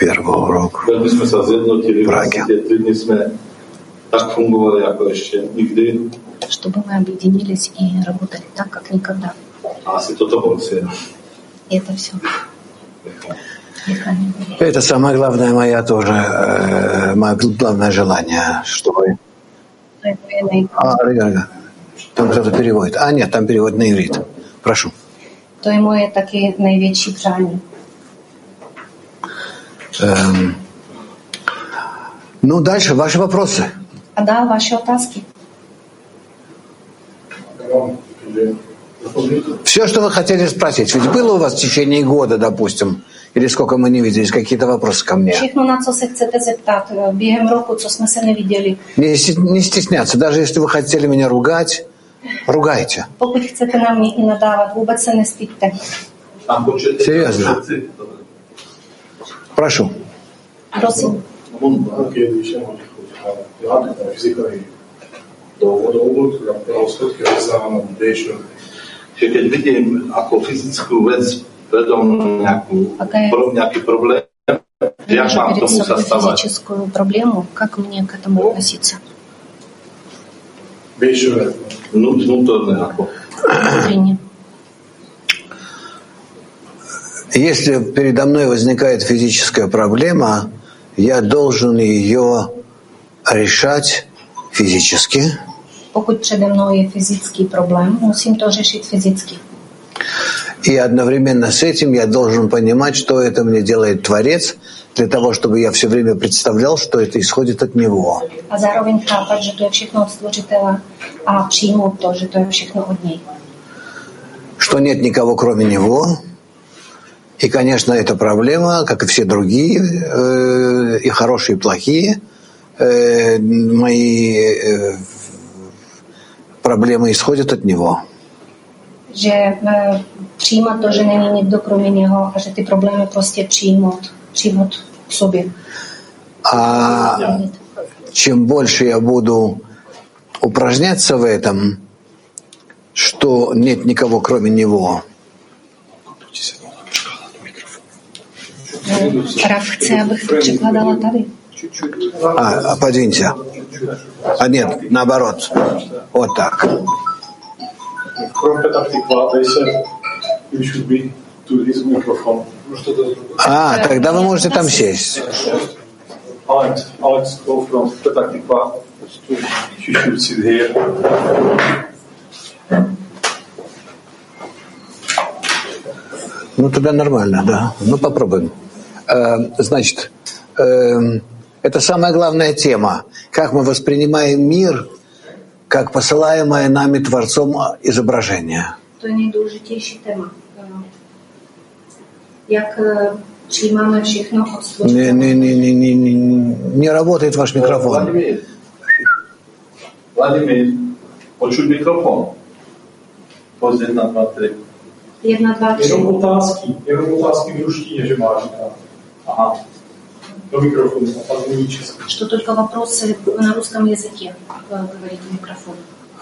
Первый урок в Праге. Чтобы мы объединились и работали так, как никогда. И это все. Это самое главное мое главное желание, чтобы... Там кто-то переводит. Нет, там перевод на иврит. Прошу. To je moje taky největší přání. Ну, дальше ваши вопросы. A dál vaše otázky. Все, что вы хотели спросить. Ведь было у вас в течение года, допустим, или сколько мы не виделись, какие-то вопросы ко мне? Všechno, na co se chcete zeptat během roku, co jsme se neviděli. Не стесняться. Даже если вы хотели меня ругать, ругайте. Pokud chcete na mě i nadávat, vůbec se nestyďte. Серьезно. Прошу. Prosím. Že keď vidím ako fyzickú vec vedom nejaký problém, jak mám k tomu sa stavať? Физическую проблему, как мне к этому относиться? Внутренне ako. Внутренне. Если передо мной возникает физическая проблема, я должен ее решать физически. Pokud přede mnou je fyzický problém, musím to řešit fyzicky. И одновременно с этим я должен понимать, что это мне делает Творец, для того, чтобы я все время представлял, что это исходит от Него. A zároveň chápat, že to je všechno od Stvořitele a přijmout to, že to je všechno od něj. Что нет никого, кроме Него. И, конечно, эта проблема, как и все другие, и хорошие, и плохие, мои проблемы исходят от Него. Že přijímat to, že není nikdo kromě něho a že ty problémy prostě přijmout k sobě. А чем больше я буду упражняться в этом, что нет никого, кроме Него. Rav chce, abych to překládala tady. Подвинься. Нет, наоборот. Вот так. Тогда вы можете там сесть. Ну, тогда нормально, да. Ну, попробуем. Значит, это самая главная тема. Как мы воспринимаем мир, как посылаемое нами Творцом изображение. To je nejdůležitější téma. Jak přijímáme všechno od Stvořitele. Не работает ваш микрофон. Vladimír, počuť mikrofon. Poď 1, 2, 3. 1, 2, 3. Jenom otázky v ruštině, že má říkat. Aha. Do mikrofonu, a pak mluví česky. Что только вопросы на русском языке говорить в микрофон.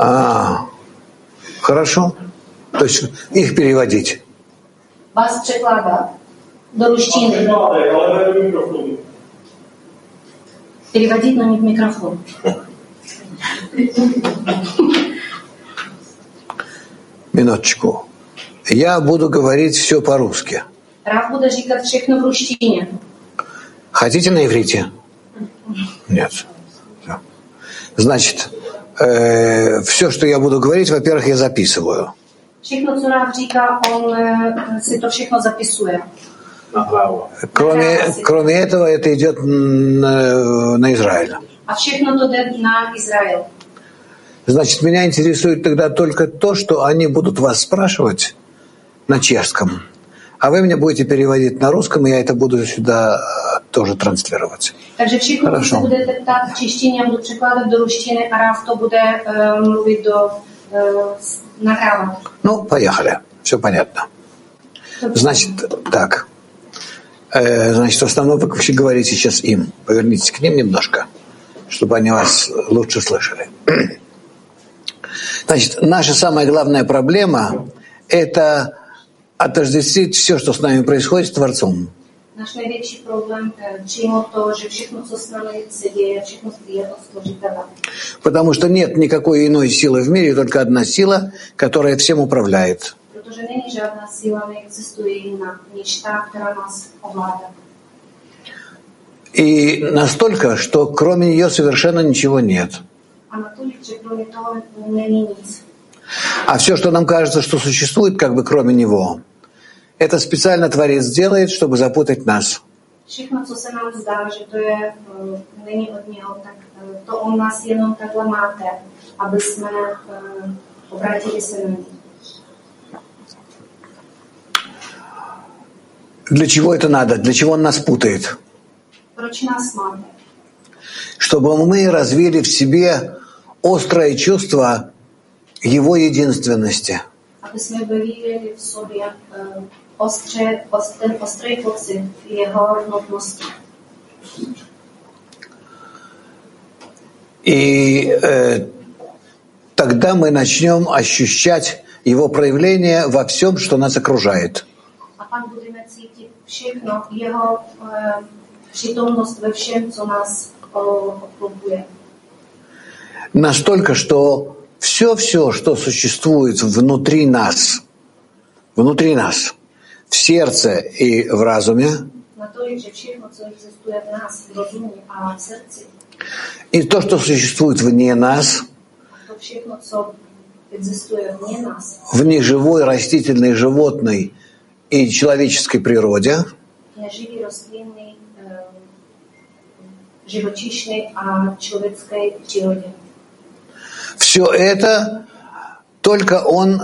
Хорошо. То есть их переводить. Вас překládat do ruštiny. Ale ne do mikrofonu. Переводить, но не в микрофон. Минуточку. Я буду говорить все по-русски. Рав bude říkat všechno v ruštině. Хотите на иврите? Нет. Значит, все, что я буду говорить, во-первых, я записываю. Všechno, co Rav říká, on si to všechno zapisuje. Кроме этого, это идет на Израиль. A všechno to jde na Izrael. Значит, меня интересует тогда только то, что они будут вас спрашивать на чешском, а вы мне будете переводить на русском, и я это буду сюда тоже транслировать. Takže všechno, co se budete ptát v češtině, budu překládat do ruštiny a Rav to bude mluvit nahrávat. Ну, поехали. Все понятно. Значит, так. Значит, в основном вы вообще говорите сейчас им. Повернитесь к ним немножко, чтобы они вас лучше слышали. Значит, наша самая главная проблема – это отождествить все, что с нами происходит, с Творцом. Náš největší problém přímo to, že všechno, co s námi se děje, všechno je od Stvořitele. Потому что нет никакой иной силы в мире, только одна сила, которая всем управляет. Protože není žádná síla, neexistuje jiná, než ta, která nás ovládá. И настолько, что кроме нее совершенно ничего нет. A natolik, že kromě toho není nic. А все, что нам кажется, что существует как бы кроме него, это специально Творец делает, чтобы запутать нас. Všechno, co se nám zdá, že to je, není od něho, tak to on nás jenom takhle máte, aby jsme obrátili se na něj. Для чего это надо? Для чего он нас путает? Proč nás máte? Чтобы мы развили в себе острое чувство его единственности. Aby jsme vyvíjeli v sobě ten ostrý pocit jeho jednotnosti. И тогда мы начнем ощущать его проявление во всем, что нас окружает. A pak budeme cítit všechno, jeho přítomnost ve všem, co nás obklopuje. Настолько, что все, что существует внутри нас, в сердце и в разуме, Natolik, že všechno, co existuje v nás, v rozumě a v srdci, и то, что существует вне нас, to všechno, co existuje vně nás, в неживой, растительной, животной и человеческой природе, neživý, rostlinný, živočišný a člověcké přírodě. все это только он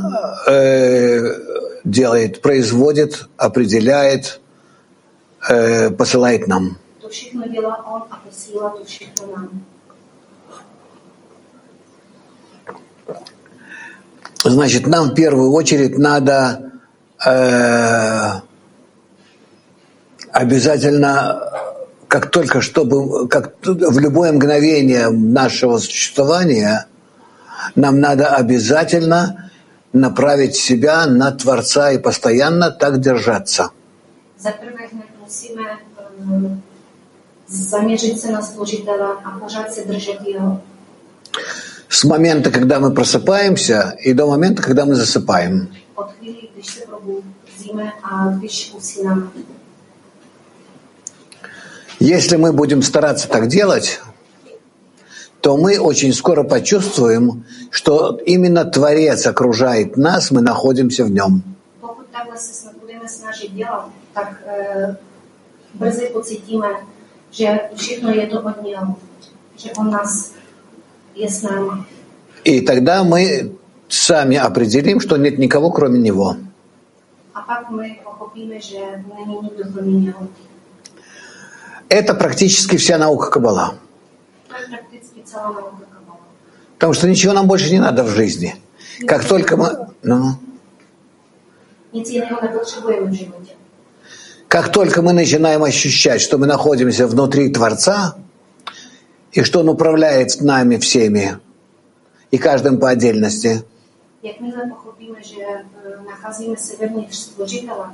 делает, производит, определяет, посылает нам. To všechno dělá on a posílá to všechno nám. Значит, нам в первую очередь надо обязательно, как только чтобы, как в любое мгновение нашего существования, нам надо обязательно направить себя на Творца и постоянно так держаться. Za prvé hned musíme zaměřit se na Stvořitele a pořád se držet jeho. С момента, когда мы просыпаемся, и до момента, когда мы засыпаем. Od chvíli, když se probudíme a když usínáme. Если мы будем стараться так делать, то мы очень скоро почувствуем, что именно Творец окружает нас, мы находимся в нем. Pokud takhle se budeme snažit dělat, tak brzy pocítíme, že všechno je to od něho, že on nás je s námi. И тогда мы сами определим, что нет никого, кроме него. A pak my pochopíme, že není nikdo kromě něho. Это практически вся наука Каббала. To je prakticky celá nauka Kabala. Потому что ничего нам больше не надо в жизни. Как только мы... Nic jiného nepotřebujeme v životě. Как только мы начинаем ощущать, что мы находимся внутри Творца, и что Он управляет нами всеми, и каждым по отдельности, Jakmile pochopíme, že nacházíme se vevnitř Stvořitele,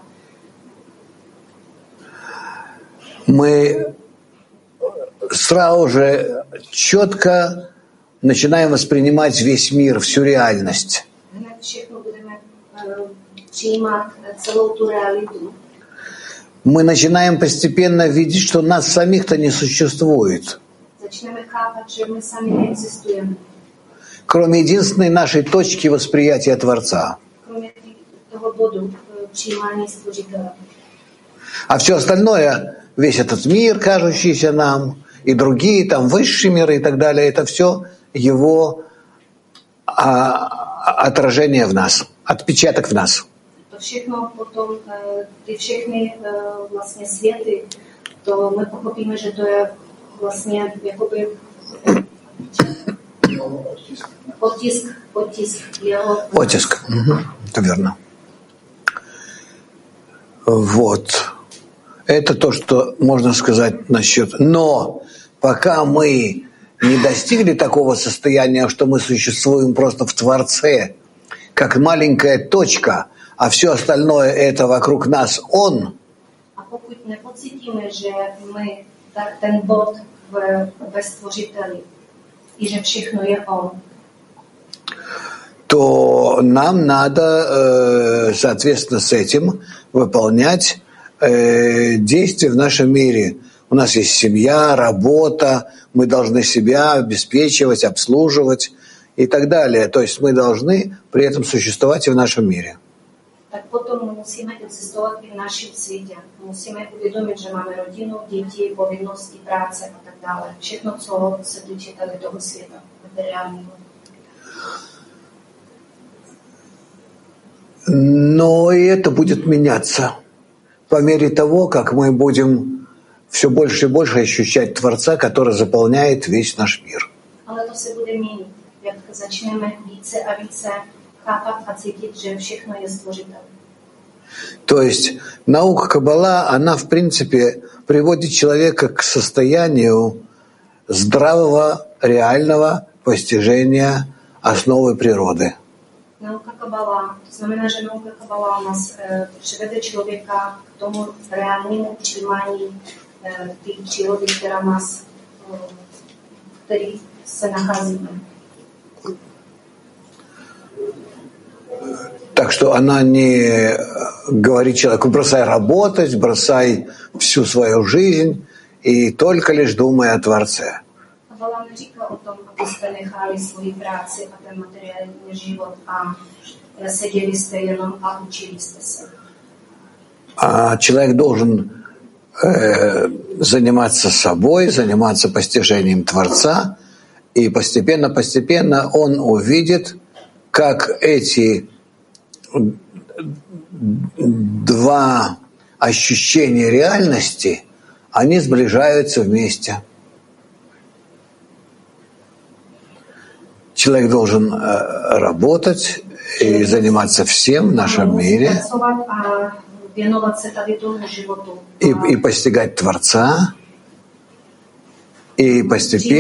мы сразу же четко начинаем воспринимать весь мир, всю реальность. hned všechno budeme přijímat celou tu realitu. Мы начинаем постепенно видеть, что нас самих-то не существует, Začneme chápat, že my sami neexistujeme. кроме единственной нашей точки восприятия Творца. Kromě toho bodu přijímání Stvořitele. А все остальное, весь этот мир, кажущийся нам, и другие, там, высшие миры и так далее, это все его отражение в нас, отпечаток в нас. To všechno potom, ty všechny vlastně světy, to my pochopíme, že to je vlastně jakoby otisk jeho. Оттиск. Это верно. Вот. Это то, что можно сказать насчет. Но пока мы не достигли такого состояния, что мы существуем просто в Творце, как маленькая точка, а все остальное это вокруг нас Он. A pokud nepocítíme, že my ten bod ve Stvořiteli i že všechno je on, то нам надо, соответственно, с этим выполнять действия в нашем мире. У нас есть семья, работа, мы должны себя обеспечивать, обслуживать и так далее. То есть мы должны при этом существовать и в нашем мире. Tak potom musíme existovat i v našem světě. Musíme uvědomit, že máme rodinu, děti, povinnosti, práce a tak dále. Všechno, co se týče tady toho světa, materiálního. Но и это будет меняться по мере того, как мы будем все больше и больше ощущать Творца, который заполняет весь наш мир. Ale to se bude měnit, jak začneme více a více chápat a cítit, že všechno je Stvořitel. То есть наука Каббала, она в принципе приводит человека к состоянию здравого, реального постижения основы природы. Nauka Kabala, to znamená, že nauka Kabala nás přivede člověka k tomu reálnému přijímání té přírody, který se nacházíme. Так что она не говорит человеку: бросай работать, бросай всю свою жизнь и только лишь думай о Творце. Kabala neříká o tom, abyste nechali svoji práci a ten materiální život a seděli jste jenom a učili jste se. А человек должен заниматься собой, заниматься постижением Творца, и постепенно он увидит, как эти два ощущения реальности, они сближаются вместе. Человек должен работать и заниматься всем в нашем мире, и постигать Творца, и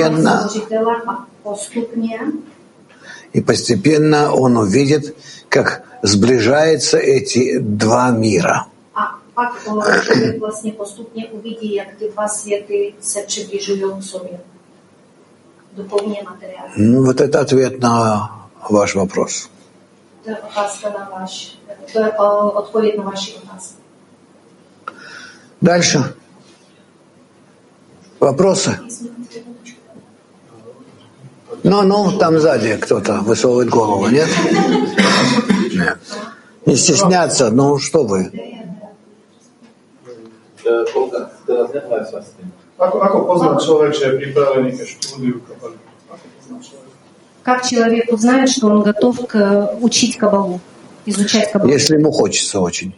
постепенно он увидит, как сближаются эти два мира. Pak člověk vlastně postupně uvidí, jak ty dva světy se přibližují k sobě. Duchovně, materiálně. Ну, вот это ответ на ваш вопрос. To je odpověď na vaši otázku. Дальше. Вопросы? Ну, там сзади кто-то высовывает голову, нет? Нет. Не стесняться, ну что вы? Ako poznať človek, že je pripravený ke štúdiu Kabaly? Как человек узнает, что он готов учить Кабалу, изучать Кабалу? Если ему хочется очень.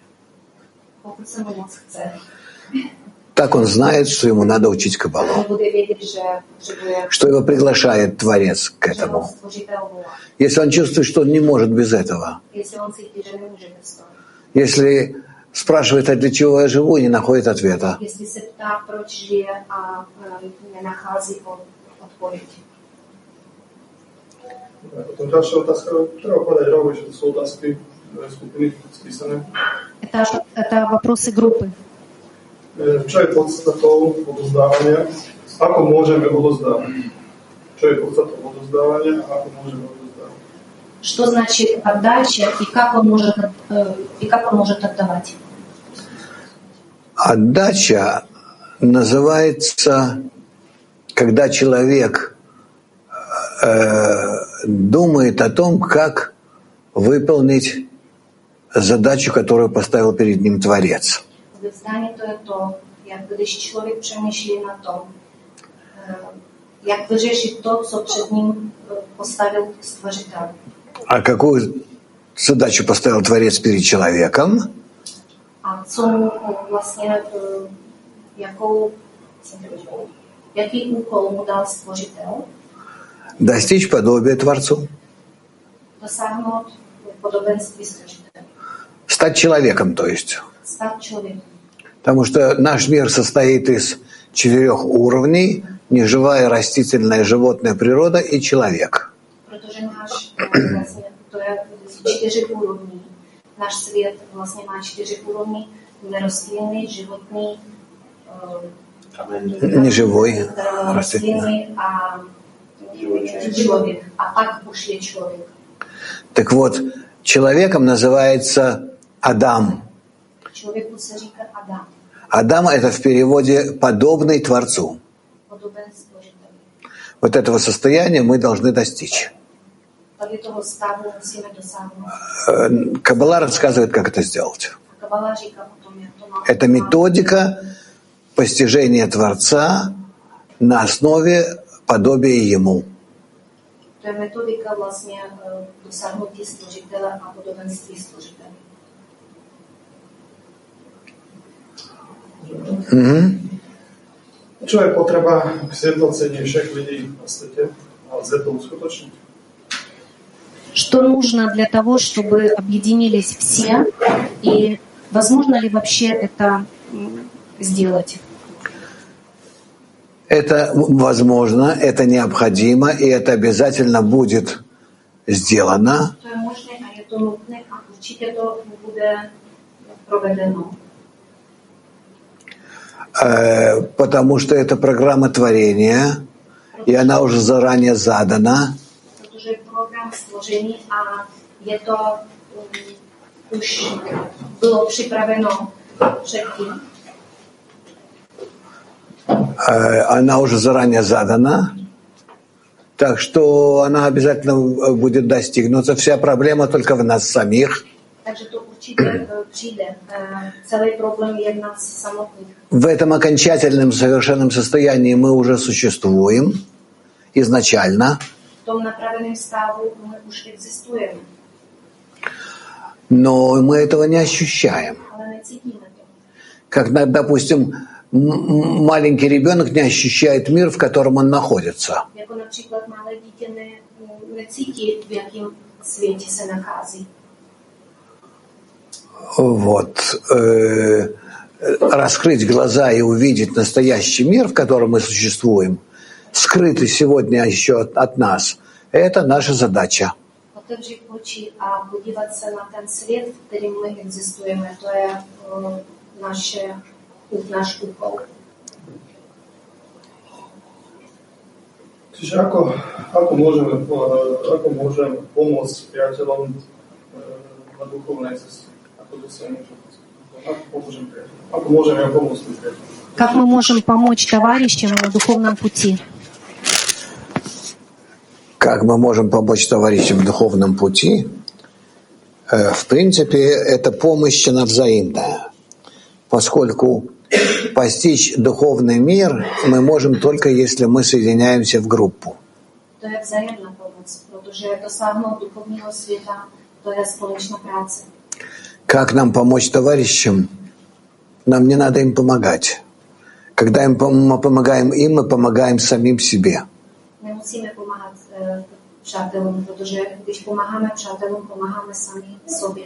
Так он знает, что ему надо учить Кабалу. Что его приглашает Творец к этому. Если он чувствует, что он не может без этого. Если спрашивает, а для чего я живу, и не находит ответа. Если se ptá, proč žije a nenachází odpověď. Potom ďalšia otázka, treba povedať rovno, že to sú otázky skupiny spísané. Это вопросы группы. Čo je podstatou odozdávania? Ako môžeme odozdávať? Čo je podstatou odozdávania a ako môžeme odozdávať? Что значит отдача и как он может отдавать? Отдача называется, когда человек думает о том, как выполнить задачу, которую поставил перед ним Творец. Vyznání to je to, jak když člověk přemýšlí na tom, jak vyřešit to, co před ním postavil Stvořitel. А какую задачу поставил Творец перед человеком? A co mu vlastně, jaký úkol mu dal Stvořitel? Достичь подобия Творцу. Dosáhnout podobenství Stvořitele. Стать человеком, то есть. Стать человеком. Потому что наш мир состоит из 4 уровней: неживая, растительная, животная природа и человек. Protože náš to je 4 úrovní. Náš svět vlastně má 4 úrovní: nerostlinný, životný, неживой, rostlinný a человек, а pak už je člověk. Так вот, человеком называется Адам. Člověku se říká Adam. Адам — это в переводе «подобный Творцу». Podoben stvořiteli. Вот этого состояния мы должны достичь. Tady toho stavu musíme dosáhnout. Каббала рассказывает, как это сделать. Kabala říká o tom, jak to má. Это методика постижения Творца на основе подобия Ему. To je metodika vlastně dosáhnutí stvořitele a podobenství stvořitele. Čo je potreba k sjednocení všech lidí na světě a lze to uskutočnit? Что нужно для того, чтобы объединились все, и возможно ли вообще это сделать? Это возможно, это необходимо, и это обязательно будет сделано. To je možné a je to nutné a určitě to bude provedeno. Потому что это программа творения, и она уже заранее задана. Protože je program stvoření a je to už bylo připraveno předtím. Она уже заранее задана, так что она обязательно будет достигнута. Вся проблема только в нас самих. Takže to určitě přijde. Celý problém je v nás samotných. В этом окончательном совершенном состоянии мы уже существуем изначально. V tom napraveném stavu my už existujeme. Но мы этого не ощущаем. Ale necítíme to. Как, допустим, маленький ребенок не ощущает мир, в котором он находится. Jako například malé dítě necítí, v jakém světě se nachází. Вот. Раскрыть глаза и увидеть настоящий мир, в котором мы существуем, скрытый сегодня еще от нас, это наша задача. Otevřít oči a podívat se na ten svět, v kterém my existujeme, to je náš úkol. Čiže ako môžeme pomôcť priateľom na duchovnej ceste? Ako môžeme im pomôcť priateľom? Как мы можем помочь товарищам на духовном пути? Как мы можем помочь товарищам в духовном пути? В принципе, эта помощь, она взаимная. Поскольку постичь духовный мир мы можем только, если мы соединяемся в группу. To je vzájemná pomoc, protože dosáhnout duchovního světa, to je společná práce. Как нам помочь товарищам? Нам не надо им помогать. Когда мы помогаем им, мы помогаем самим себе. Nemusíme pomáhat přátelům, protože když pomáháme přátelům, pomáháme sami sobě.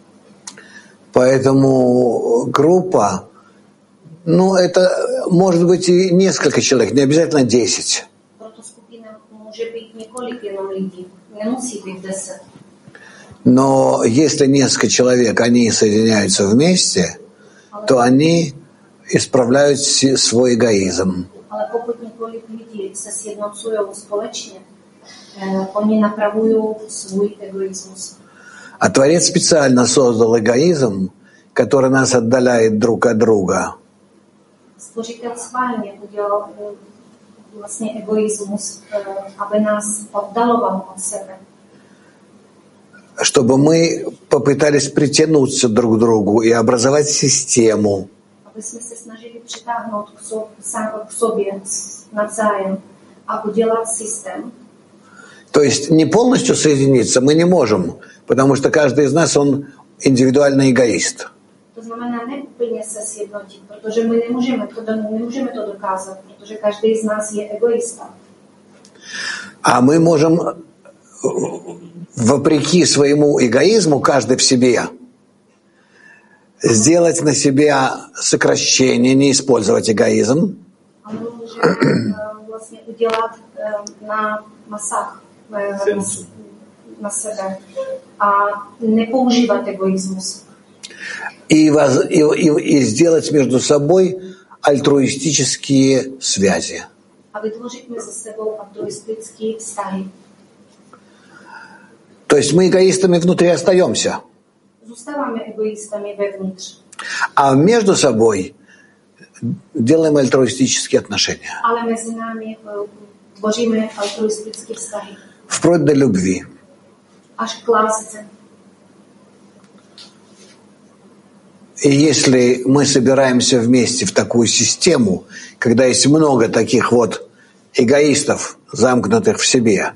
Поэтому группа, это может быть и несколько человек, не обязательно 10. Proto skupina může být několik jenom lidí, nemusí být 10. Но если несколько человек, они соединяются вместе, то они исправляют свой эгоизм. Ale pokud několik lidí se sjednocují společně, oni napravují svůj egoismus. А Творец специально создал эгоизм, который нас отдаляет друг от друга. Stvořitel schválně udělal vlastně egoismus, aby nás oddaloval od sebe. Чтобы мы попытались притянуться друг к другу и образовать систему. Aby jsme se snažili přitáhnout k sobě navzájem a udělat systém. То есть не полностью соединиться мы не можем, потому что каждый из нас, он индивидуальный эгоист. To znamená ne úplně se sjednotit, protože my nemůžeme to dokázat, protože každý z nás je egoista. А мы можем, вопреки своему эгоизму, каждый в себе, сделать на себя сокращение, не использовать эгоизм. A my můžeme vlastně udělat na masách na sebe a nepoužívat egoismus. и сделать между собой альтруистические связи. То есть мы эгоистами внутри остаемся. А между собой делаем альтруистические отношения. Вплоть до любви. И если мы собираемся вместе в такую систему, когда есть много таких вот эгоистов, замкнутых в себе,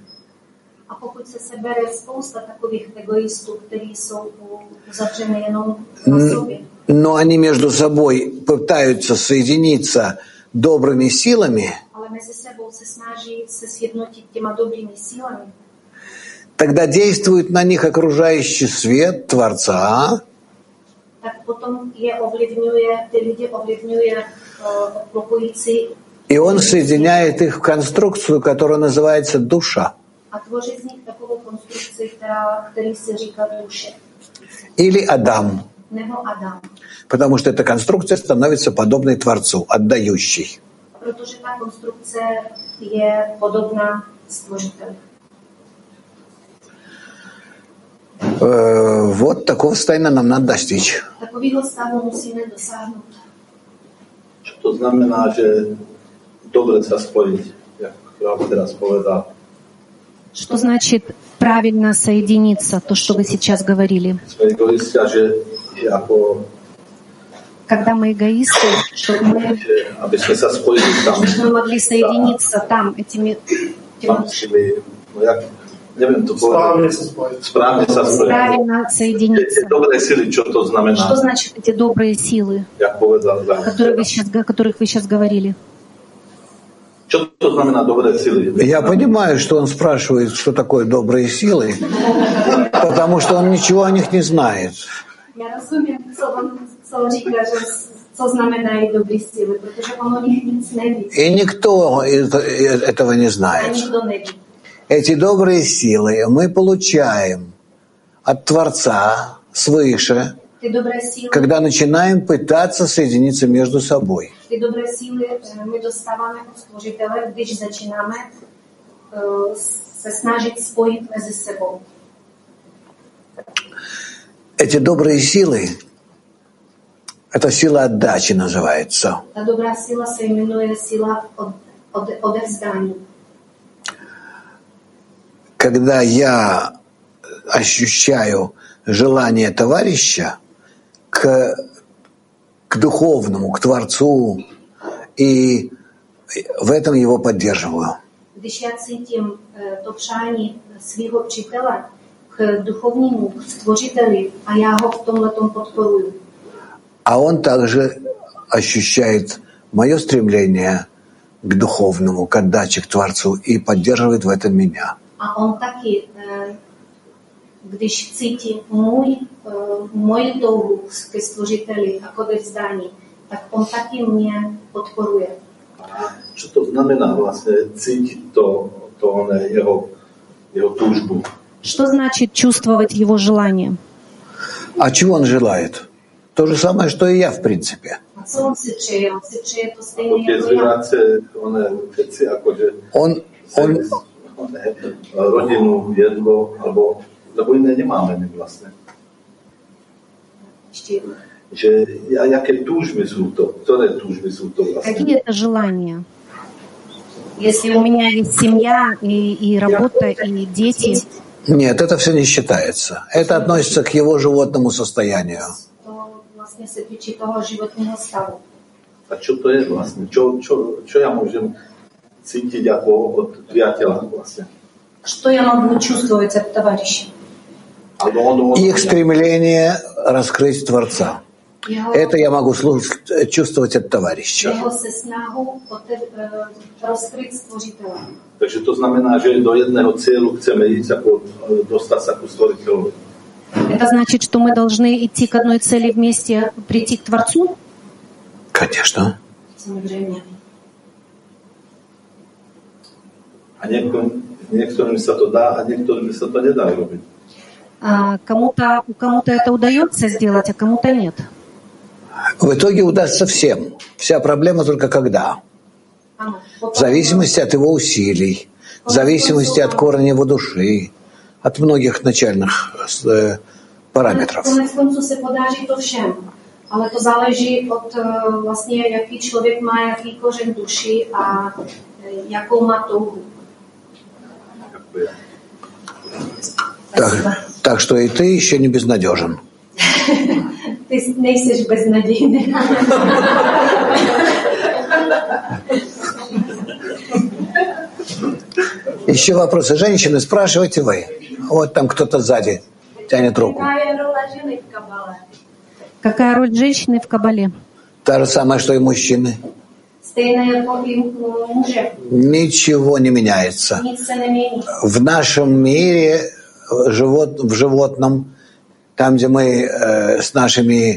но они между собой пытаются соединиться добрыми силами, тогда действует на них окружающий свет Творца, и он соединяет их в конструкцию, которая называется душа. Или Адам. Потому что эта конструкция становится подобной Творцу, отдающей. Вот такого состояния нам надо достичь. Что знamená, že dobre sa spojiť, jak Rab teraz povedal. Что значит правильно соединиться, то, что вы сейчас говорили? Когда мы эгоисты, чтобы мы могли соединиться там, этими правильно соединиться. Что значит эти добрые силы, о которых вы сейчас говорили? Я понимаю, что он спрашивает, что такое добрые силы, потому что он ничего о них не знает. Я разумею, co říká, co znamenají dobré síly, protože on o nich nic neví. И никто этого не знает. Эти добрые силы мы получаем от Творца свыше, когда начинаем пытаться соединиться между собой. Ty dobré síly my dostáváme od Stvořitele, když začínáme se snažit spojit mezi sebou. Эти добрые силы, это сила отдачи называется. Ta dobrá síla se jmenuje síla odevzdání. Когда я ощущаю желание товарища к духовному, к Творцу, и в этом его поддерживаю. Když já cítím to přání svého přítele k duchovnímu, k Stvořiteli, a já ho v tomhletom podporuji. А он также ощущает мое стремление к духовному, к отдаче к Творцу, и поддерживает в этом меня. A on taky, když cítí moji touhu ke Stvořiteli a k odevzdání, tak on taky mě podporuje. Čo to znamená vlastně cítit jeho túžbu? Что значит чувствовать его желание? А чего он желает? То же самое, что и я, в принципе. A co on si přeje? On si přeje to stejné jako já. Rodinu, jedlo, lebo iné nemáme my vlastne. Že jaké túžby sú to? Ktoré túžby sú to vlastne? Какие это желания? Если у меня есть семья и работа, и дети. Нет, это все не считается. Это относится к его животному состоянию. А čo to je vlastne? Čo ja môžem cítiť ako od priateľa vlastne? Что я могу чувствовать от товарища? Их стремление раскрыть Творца. Это я могу чувствовать от товарища. Jeho se snahu rozkryť Stvořitele. Takže to znamená, že do jedného cieľu chceme ísť ako dostať sa ku Stvoriteľovi. Это значит, что мы должны идти к одной цели вместе, прийти к Творцу? Конечно. A niektorým sa to dá, a niektorým sa to nedá robiť. Кому-то это удается сделать, а кому-то нет. В итоге удастся всем. Вся проблема только когда. В зависимости от его усилий, в зависимости от корня его души, от многих начальных параметров. Konec konců se podaří to všem, ale to záleží od vlastně, jaký člověk má, jaký kořen duši a jakou má touhu. Так что и ты еще не безнадежен. Ty nejseš beznadějný. Еще вопросы женщины, спрашивайте вы. Вот там кто-то сзади тянет руку. Какая роль женщины в Кабале? Та же самая, что и мужчины. Ничего не меняется. В нашем мире, в животном, там, где мы с нашими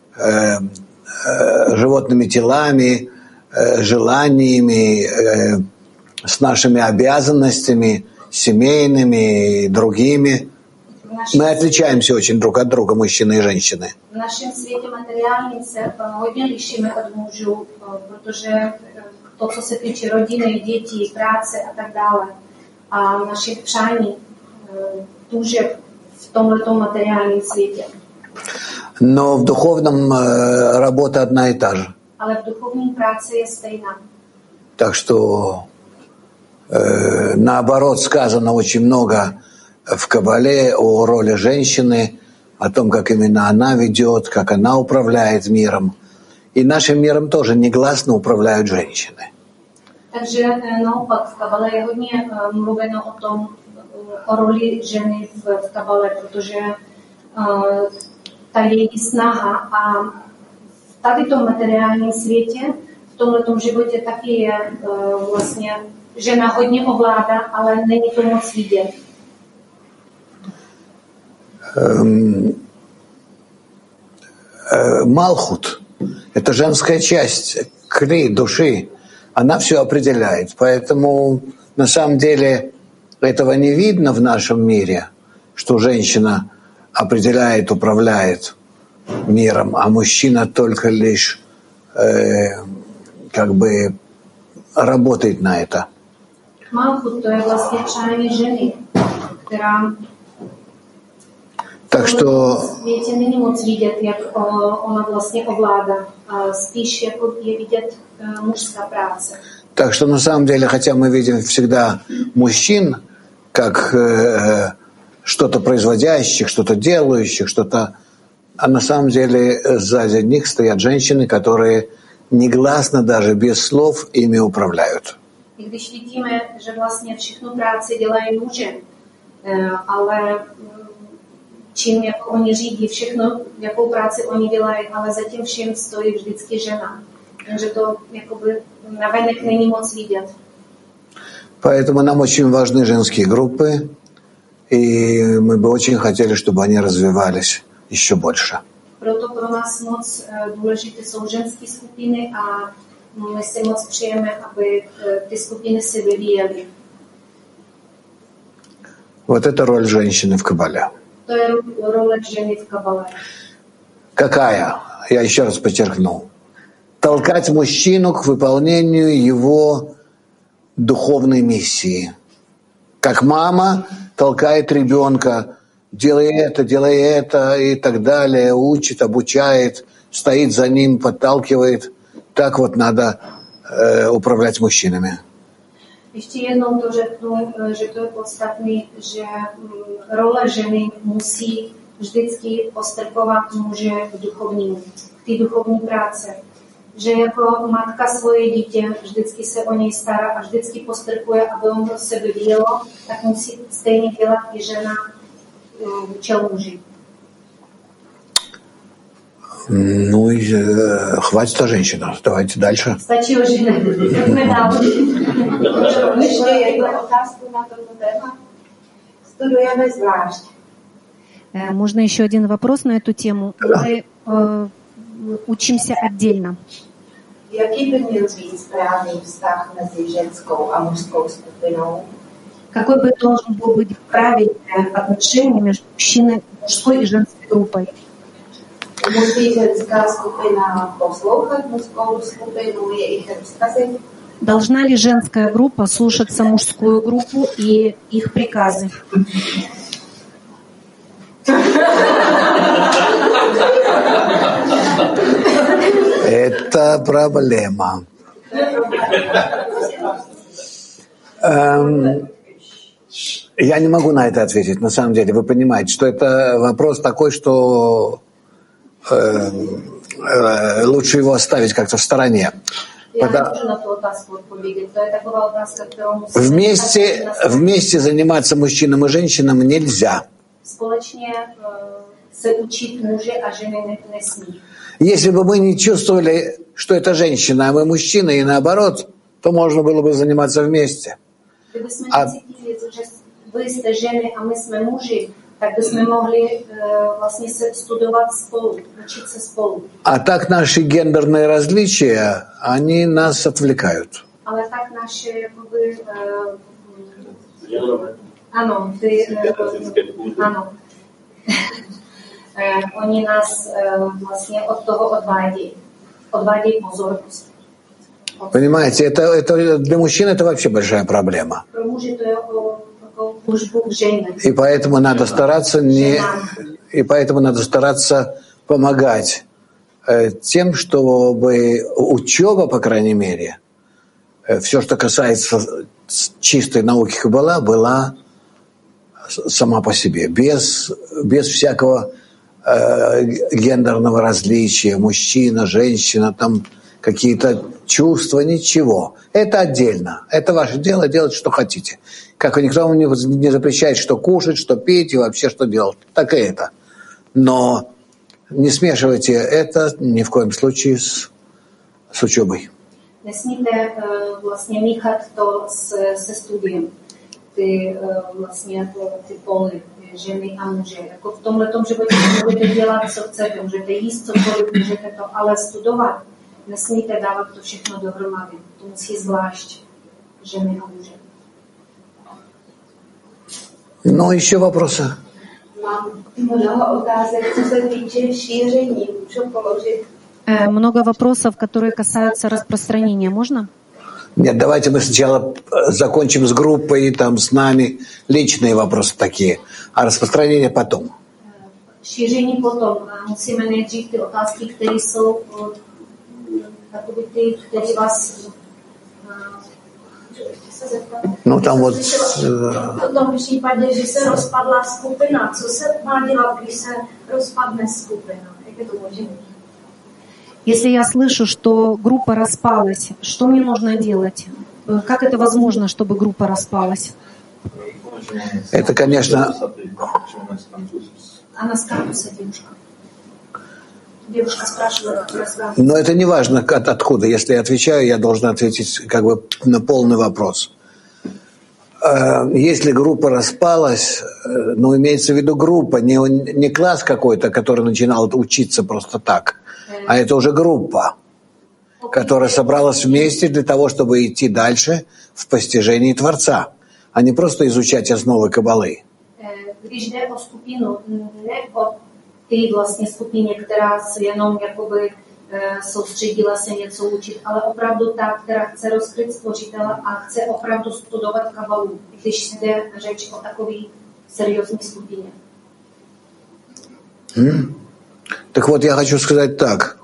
животными телами, желаниями, с нашими обязанностями, семейными и другими, мы отличаемся очень друг от друга, мужчины и женщины. В нашем свете материальном se hodně lišíme od mužů, protože to, co se týče rodiny, dětí, práce a tak dále, a našich přání, tužeb v tomto материальном свете. Но в духовном работа одна и та же. Ale v duchovní práci je stejná. Так что наоборот сказано очень много в Кабале о роли женщины, о том, как именно она ведет, как она управляет миром. И нашим миром тоже негласно управляют женщины. Takže naopak v Kabale je hodně mluveno o tom, o roli ženy v Kabale, protože ta její snaha a v tady tom materiálním světě, v tomhletom životě taky je vlastně žena hodně ovládá, ale není to moc vidět. Малхут – это женская часть кли, души. Она все определяет. Поэтому на самом деле этого не видно в нашем мире, что женщина определяет, управляет миром, а мужчина только лишь как бы работает на это. Малхут – to je vlastně přání ženy, která так что v světě není moc vidět, jak ona vlastně ovládá, spíš jako je vidět mužská práce. Так что на самом деле, хотя мы видим всегда мужчин как что-то производящих, что-то делающих, что-то, а на самом деле сзади них стоят женщины, которые негласно, даже без слов, ими управляют. I když vidíme, že vlastně všechnu práci dělají muži, ale čím jako oni řídí všechno, jakou práci oni dělají, ale zatím všem stojí vždycky žena. Takže to jakoby navenek není moc vidět. Поэтому нам очень важны женские группы, и мы бы очень хотели, чтобы они развивались еще больше. Proto pro nás moc důležité jsou ženské skupiny a my si moc přejeme, aby ty skupiny se vyvíjely. Вот это роль женщины в Кабале. To je role ženy v Kabale. Какая? Я еще раз подчеркну. Толкать мужчину к выполнению его духовной миссии. Как мама толкает ребенка, делай это и так далее, учит, обучает, стоит за ним, подталкивает. Так вот надо управлять мужчинами. Ještě jednou to řeknu, že to je podstatné, že role ženy musí vždycky postrkovat muže k té duchovní práce. Že jako matka svoje dítě vždycky se o něj stará a vždycky postrkuje, aby on se vyvíjelo, tak musí stejně dělat i žena vůči muži. Ну и хватит о женщинах. Давайте дальше. Stačí o ženy. Jdeme dál. Ještě jednu otázku na toto téma. Studujeme zvlášť. Можно еще один вопрос на эту тему. Мы учимся отдельно. Jaký by měl být správný vztah mezi ženskou a mužskou skupinou? Какой бы должен был быть правильный отношения между мужской и женской группой. Musí ženská skupina poslouchat mužskou skupinu, jejich vzkazy? Должна ли женская группа слушаться мужскую группу и их приказы? Это проблема. Я не могу на это ответить, на самом деле. Вы понимаете, что это вопрос такой, что лучше его оставить как-то в стороне. Вместе заниматься мужчинам и женщинам нельзя. Если бы мы не чувствовали, что это женщина, а мы мужчина, и наоборот, то можно было бы заниматься вместе. Vy jste ženy a my jsme muži, tak bychom mohli vlastně se studovat spolu, učit se spolu. А так наши гендерные различия, они нас отвлекают. Ale tak naše jakoby, ano, ano. Oni nás vlastně od toho odvádějí pozornost. Понимаете, это для мужчин это вообще большая проблема. Pro muži to je И поэтому надо стараться помогать тем, чтобы учеба, по крайней мере, все, что касается чистой науки Каббала, была сама по себе, без всякого гендерного различия, мужчина, женщина, там какие-то чувства, ничего. Это отдельно. Это ваше дело, делать, что хотите. Как никто вам не запрещает, что кушать, что пить и вообще что делать. Так и это. Но не смешивайте это ни в коем случае с учебой. Nesmíte vlastně míchat to se studiem. Ty póly, ženy a muže. Jako v tomhletom životě můžete dělat, co chcete, můžete jíst cokoliv, můžete to, ale studovat nesmíte dávat to všechno dohromady. To musí zvlášť ženy a muže. No, ještě vопросы. Mám mnoho otázek, co se týče šíření. Můžu položit? Много вопросов, которые касаются распространения. Можно? Нет, давайте мы сначала закончим с группой, там, с нами. Личные вопросы такие, а распространение потом. Šíření potom. Musíme nejdřív ty otázky, které jsou takové ty, které vás... No tam вот... V tom případě, že se rozpadla skupina, co se má dělat, když se rozpadne skupina? Jak je to možné? Если я слышу, что группа распалась, что мне нужно делать? Как это возможно, чтобы группа распалась? Это, конечно... Она с кампуса, девушка. Девушка спрашивает, как раз. Но это не важно, откуда. Если я отвечаю, я должен ответить как бы на полный вопрос. Если группа распалась, ну, имеется в виду группа, не класс какой-то, который начинал учиться просто так, а это уже группа, которая собралась вместе для того, чтобы идти дальше в постижении Творца, а не просто изучать основы Каббалы. Když jde o skupinu, ne o ty vlastně skupině, která se jenom jakoby soustředila se něco učit, ale opravdu ta, která chce rozkryt Stvořitele a chce opravdu studovat Kabalu, když jde řeč o takový seriózní skupině. Так вот, я хочу сказать так.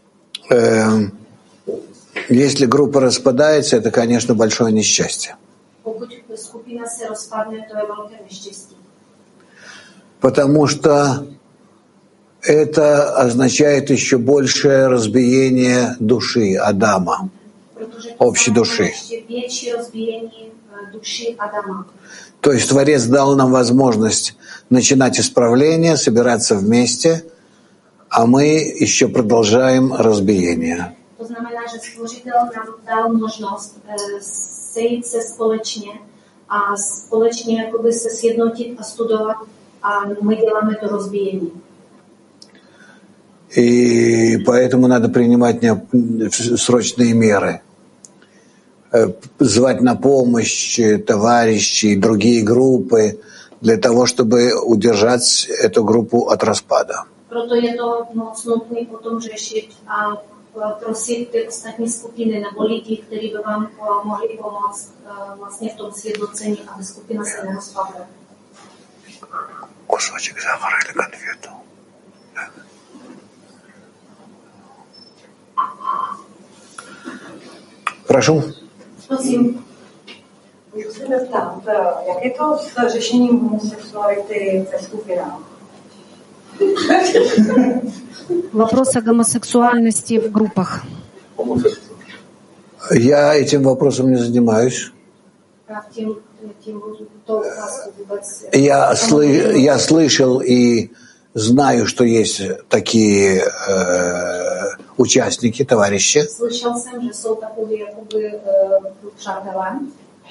Если группа распадается, это, конечно, большое несчастье. Pokud skupina se rozpadne, to je velké neštěstí. Потому что это означает еще большее разбиение души Адама, общей души. То есть Творец дал нам возможность начинать исправление, собираться вместе, а мы еще продолжаем разбиение. To znamená, že Stvořitel nám dal možnost sejít se společně a společně jakoby se sjednotit a studovat a my děláme to rozbíjení. И поэтому надо принимать срочные меры. Звать на помощь товарищей, другие группы, для того, чтобы udержать эту группу от распада. Proto je to moc nutné potom řešit a prosit ty ostatní skupiny nebo lidi, kteří by vám mohli pomoct vlastně v tom sjednocení, aby skupina se nerozpadla. Кусочек сахара или конфету. Прошу. Prosím. Můžu se zeptat, jak je to s řešením homosexuality ve skupinách? Вопрос о гомосексуальности в группах. Я этим вопросом не занимаюсь. Я слышал и знаю, что есть такие участники, товарищи. Слышал jsem, že jsou takoví jakoby přátelé.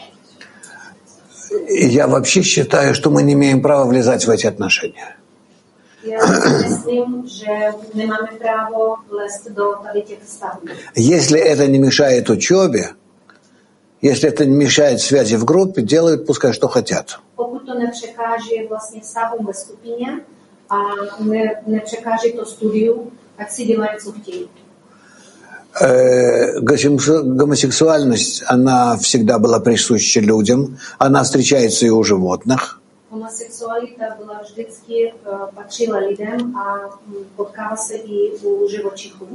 Я вообще считаю, что мы не имеем права влезать в эти отношения. Já myslím, že nemáme právo vlézt do tady těch vztahů. Если это не мешает учебе, если это не мешает связи в группе, делают пускай что хотят. Pokud to nepřekáží vlastně vztahům ve skupině a nepřekáží to studiu, tak si dělají, co chtějí. Гомосексуальность, она всегда была присуща людям, она встречается и у животных. Homosexualita byla vždycky patřila lidem a potkává se i u živočichů.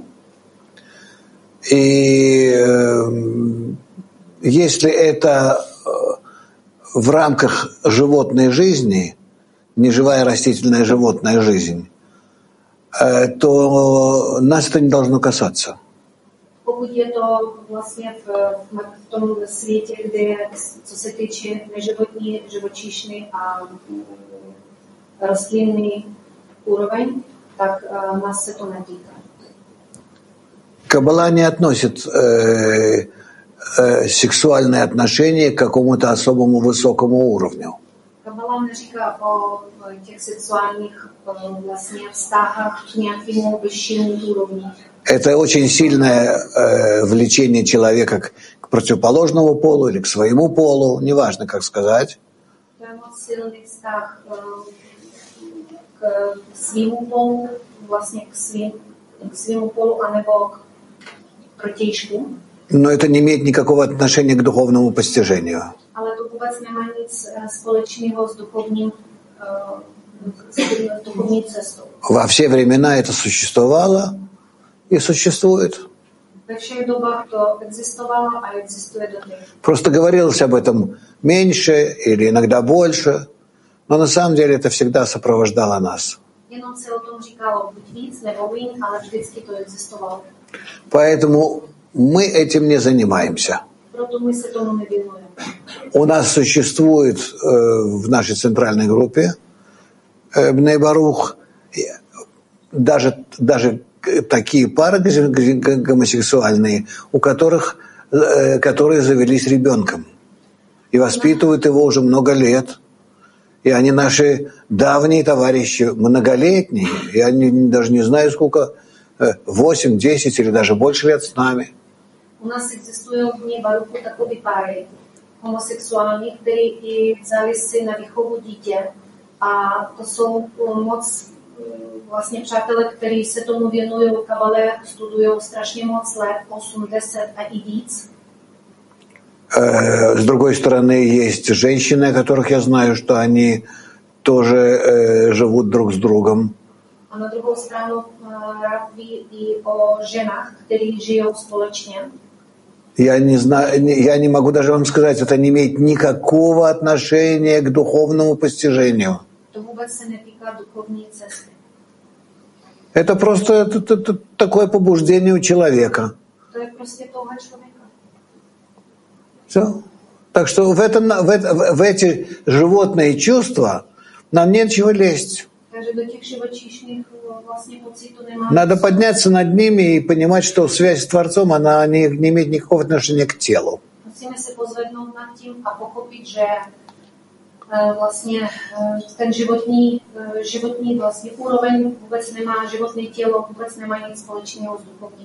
И если это в рамках животной жизни, неживая растительная животная жизнь, то нас это не должно касаться. Pokud je to vlastně v tom světě, kde, co se týče neživotní, živočišný a rostlinný úroveň, tak nás se to netýká. Каббала не относит сексуальные отношения к какому-то особому высокому уровню. Kabbala neříká o těch sexuálních vlastně vztahách k nějakému vyššímu úrovni. Это очень сильное влечение человека к противоположному полу или к своему полу, неважно, как сказать. To je moc silný vztah k svýmu polu, vlastně k svýmu polu, anebo k protějšku. Но это не имеет никакого отношения к духовному постижению. Ale to vůbec nemá nic společného s duchovní cestou. Во все времена это существовало и существует. Ve všech dobách to existovalo a existuje doteď. Просто говорилось об этом меньше или иногда больше, но на самом деле это всегда сопровождало нас. Jenom se o tom říkalo buď víc nebo míň, ale vždycky to existovalo. Поэтому мы этим не занимаемся. Proto my se tomu nevěnujeme. У нас существует в нашей центральной группе Бней Барух даже такие пары гомосексуальные, которые завелись ребенком и воспитывают его уже много лет. И они наши давние товарищи, многолетние, и они даже не знаю сколько, 8, 10 или даже больше лет с нами. U nás existují v Bnei Baruchu takové páry homosexuální, kteří i vzali si na výchovu dítě. A to jsou moc vlastně přátelé, kteří se tomu věnují kabale, studují strašně moc let, 8, 10 a i víc. С другой стороны, есть женщины, о которых я знаю, что они тоже живут друг с другом. A na druhou stranu rád ví i o ženách, kteří žijou společně. Я не знаю, я не могу даже вам сказать, это не имеет никакого отношения к духовному постижению. To vůbec se netýká duchovní cesty. Это просто такое побуждение у человека. To je prostě touha člověka. Все. Так что в эти животные чувства нам нечего лезть. Takže do těch živočišných vlastně pocitů nemá. Надо подняться над ними и понимать, что связь с Творцом, она не имеет никакого отношения к телу. Musíme se pozvednout nad tím a pochopit, že vlastně ten životní vlastně úroveň vůbec nemá, životní tělo vůbec nemá nic společného s duchovním.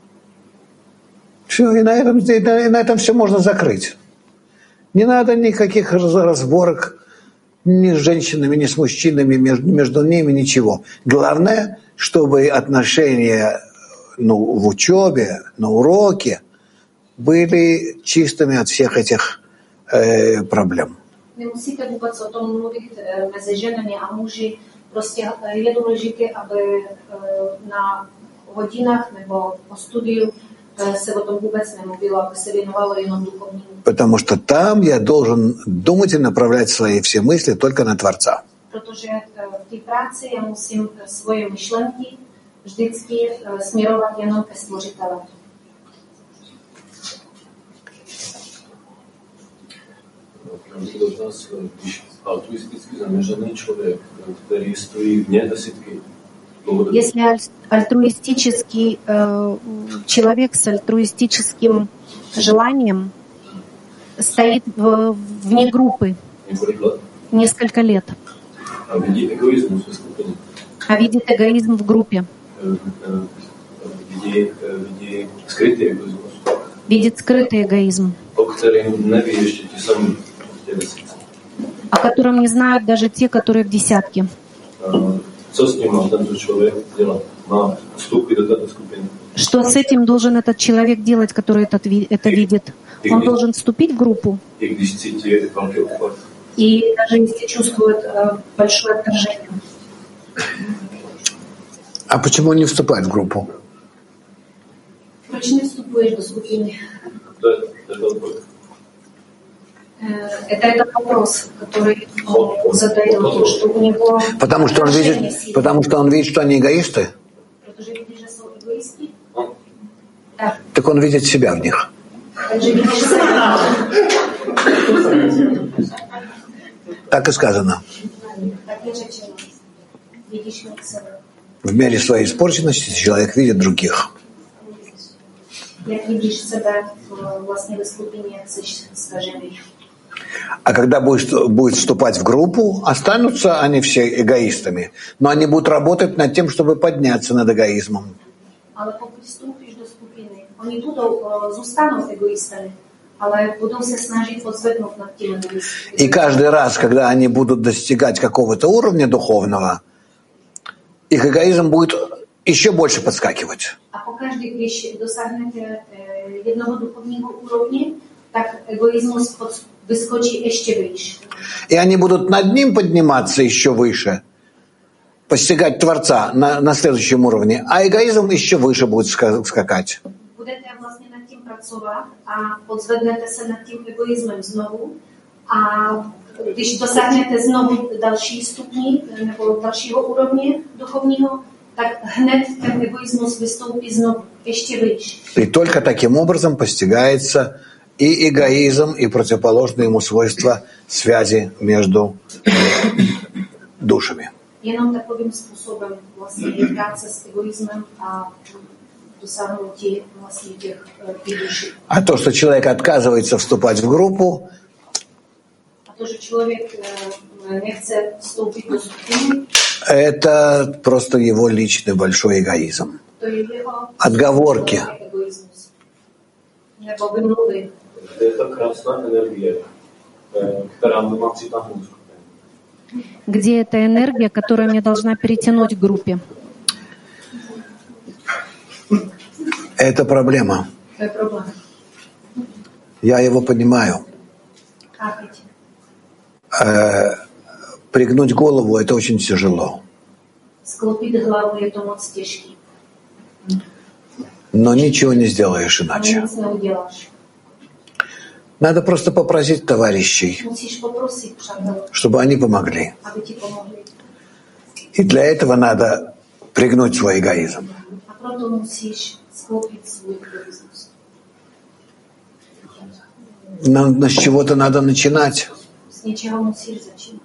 Все, и на этом все можно закрыть. Не надо никаких разборок. Ни с женщинами, ни с мужчинами, между ними ничего. Главное, чтобы отношения в учебе, на уроке были чистыми от всех этих проблем. Nemusíte vůbec o tom mluvit mezi ženami a muži. Prostě je důležité, aby na hodinách nebo po studiu se o tom vůbec nemluvilo, aby se věnovalo jenom duchovnímu. Потому что там я должен думать и направлять свои все мысли только на Творца. Protože v té práci já musím svoje myšlenky vždycky směrovat jenom ke Stvořiteli. Někdo z nás, když altruisticky zaměřený člověk, který stojí vně desítky. Если альтруистический человек с альтруистическим желанием стоит вне группы несколько лет, а видит эгоизм в skupине, а видит эгоизм в группе, видит скрытый эгоизм, о котором neví ještě ti sami v té desítce, о котором не знают даже те, которые в десятке. Co s ním má tento člověk dělat? Má vstoupit do této skupiny? Что с этим должен этот человек делать, который это видит? Он должен вступить в группу. И když cítí velký odpor. И даже если чувствует большое отторжение. А почему не вступать в группу? Proč nevstupuješ do skupiny? Это odpor. Это этот вопрос, который он задает, что у него... Потому что он видит, что они эгоисты? Protože vidí, že jsou egoisti? Так он видит себя в них. Takže vidíš sebe. Так и сказано. Так je řečeno. Vidíš sebe. В мере своей испорченности человек видит других. Jak vidíš sebe vlastně ve skupině, jak jsi zkažený. А когда будет вступать в группу, останутся они все эгоистами, но они будут работать над тем, чтобы подняться над эгоизмом. Ale pokud vstoupíš do skupiny, oni zůstanou egoistami, ale budou se snažit pozvednout nad tím egoistem. И каждый раз, когда они будут достигать какого-то уровня духовного, их эгоизм будет еще больше подскакивать. A pokaždé, když dosáhnete jednoho duchovního úrovně, tak egoismus vyskočí ještě výš. И они будут над ним подниматься еще выше, постигать Творца на следующем уровне, а эгоизм еще выше будет скакать. Budete vlastně nad tím pracovat a podzvednete se nad tím egoismem znovu a když dosáhnete znovu další stupni nebo dalšího úrovně duchovního, tak hned ten egoismus vystoupí znovu ještě výš. И только таким образом постигается и эгоизм, и противоположные ему свойства связи между душами. Jenom takovým způsobem vlastně je práce s egoismem a dosáhnutí vlastně těch duší. А то, что человек отказывается вступать в группу, A to, že člověk nechce vstoupit do skupiny, это просто его личный большой эгоизм. to je jeho Отговорки. egoismus. Nebo vymluvy. To je ta krásná energie, která mě má přitáhnout. Где эта энергия, которая меня должна перетянуть к группе? Это проблема. To je problém. Я его понимаю. Chápete? Пригнуть голову – это очень тяжело. Sklopit hlavu je to moc těžký. Но ничего не сделаешь иначе. Nic neuděláš. Надо просто попросить товарищей, Musíš poprosit přátel, чтобы они помогли. aby ti pomohli. И для этого надо пригнуть свой эгоизм. A proto musíš sklopit svůj egoismus. Но с чего-то надо начинать. Z něčeho musíš začínat.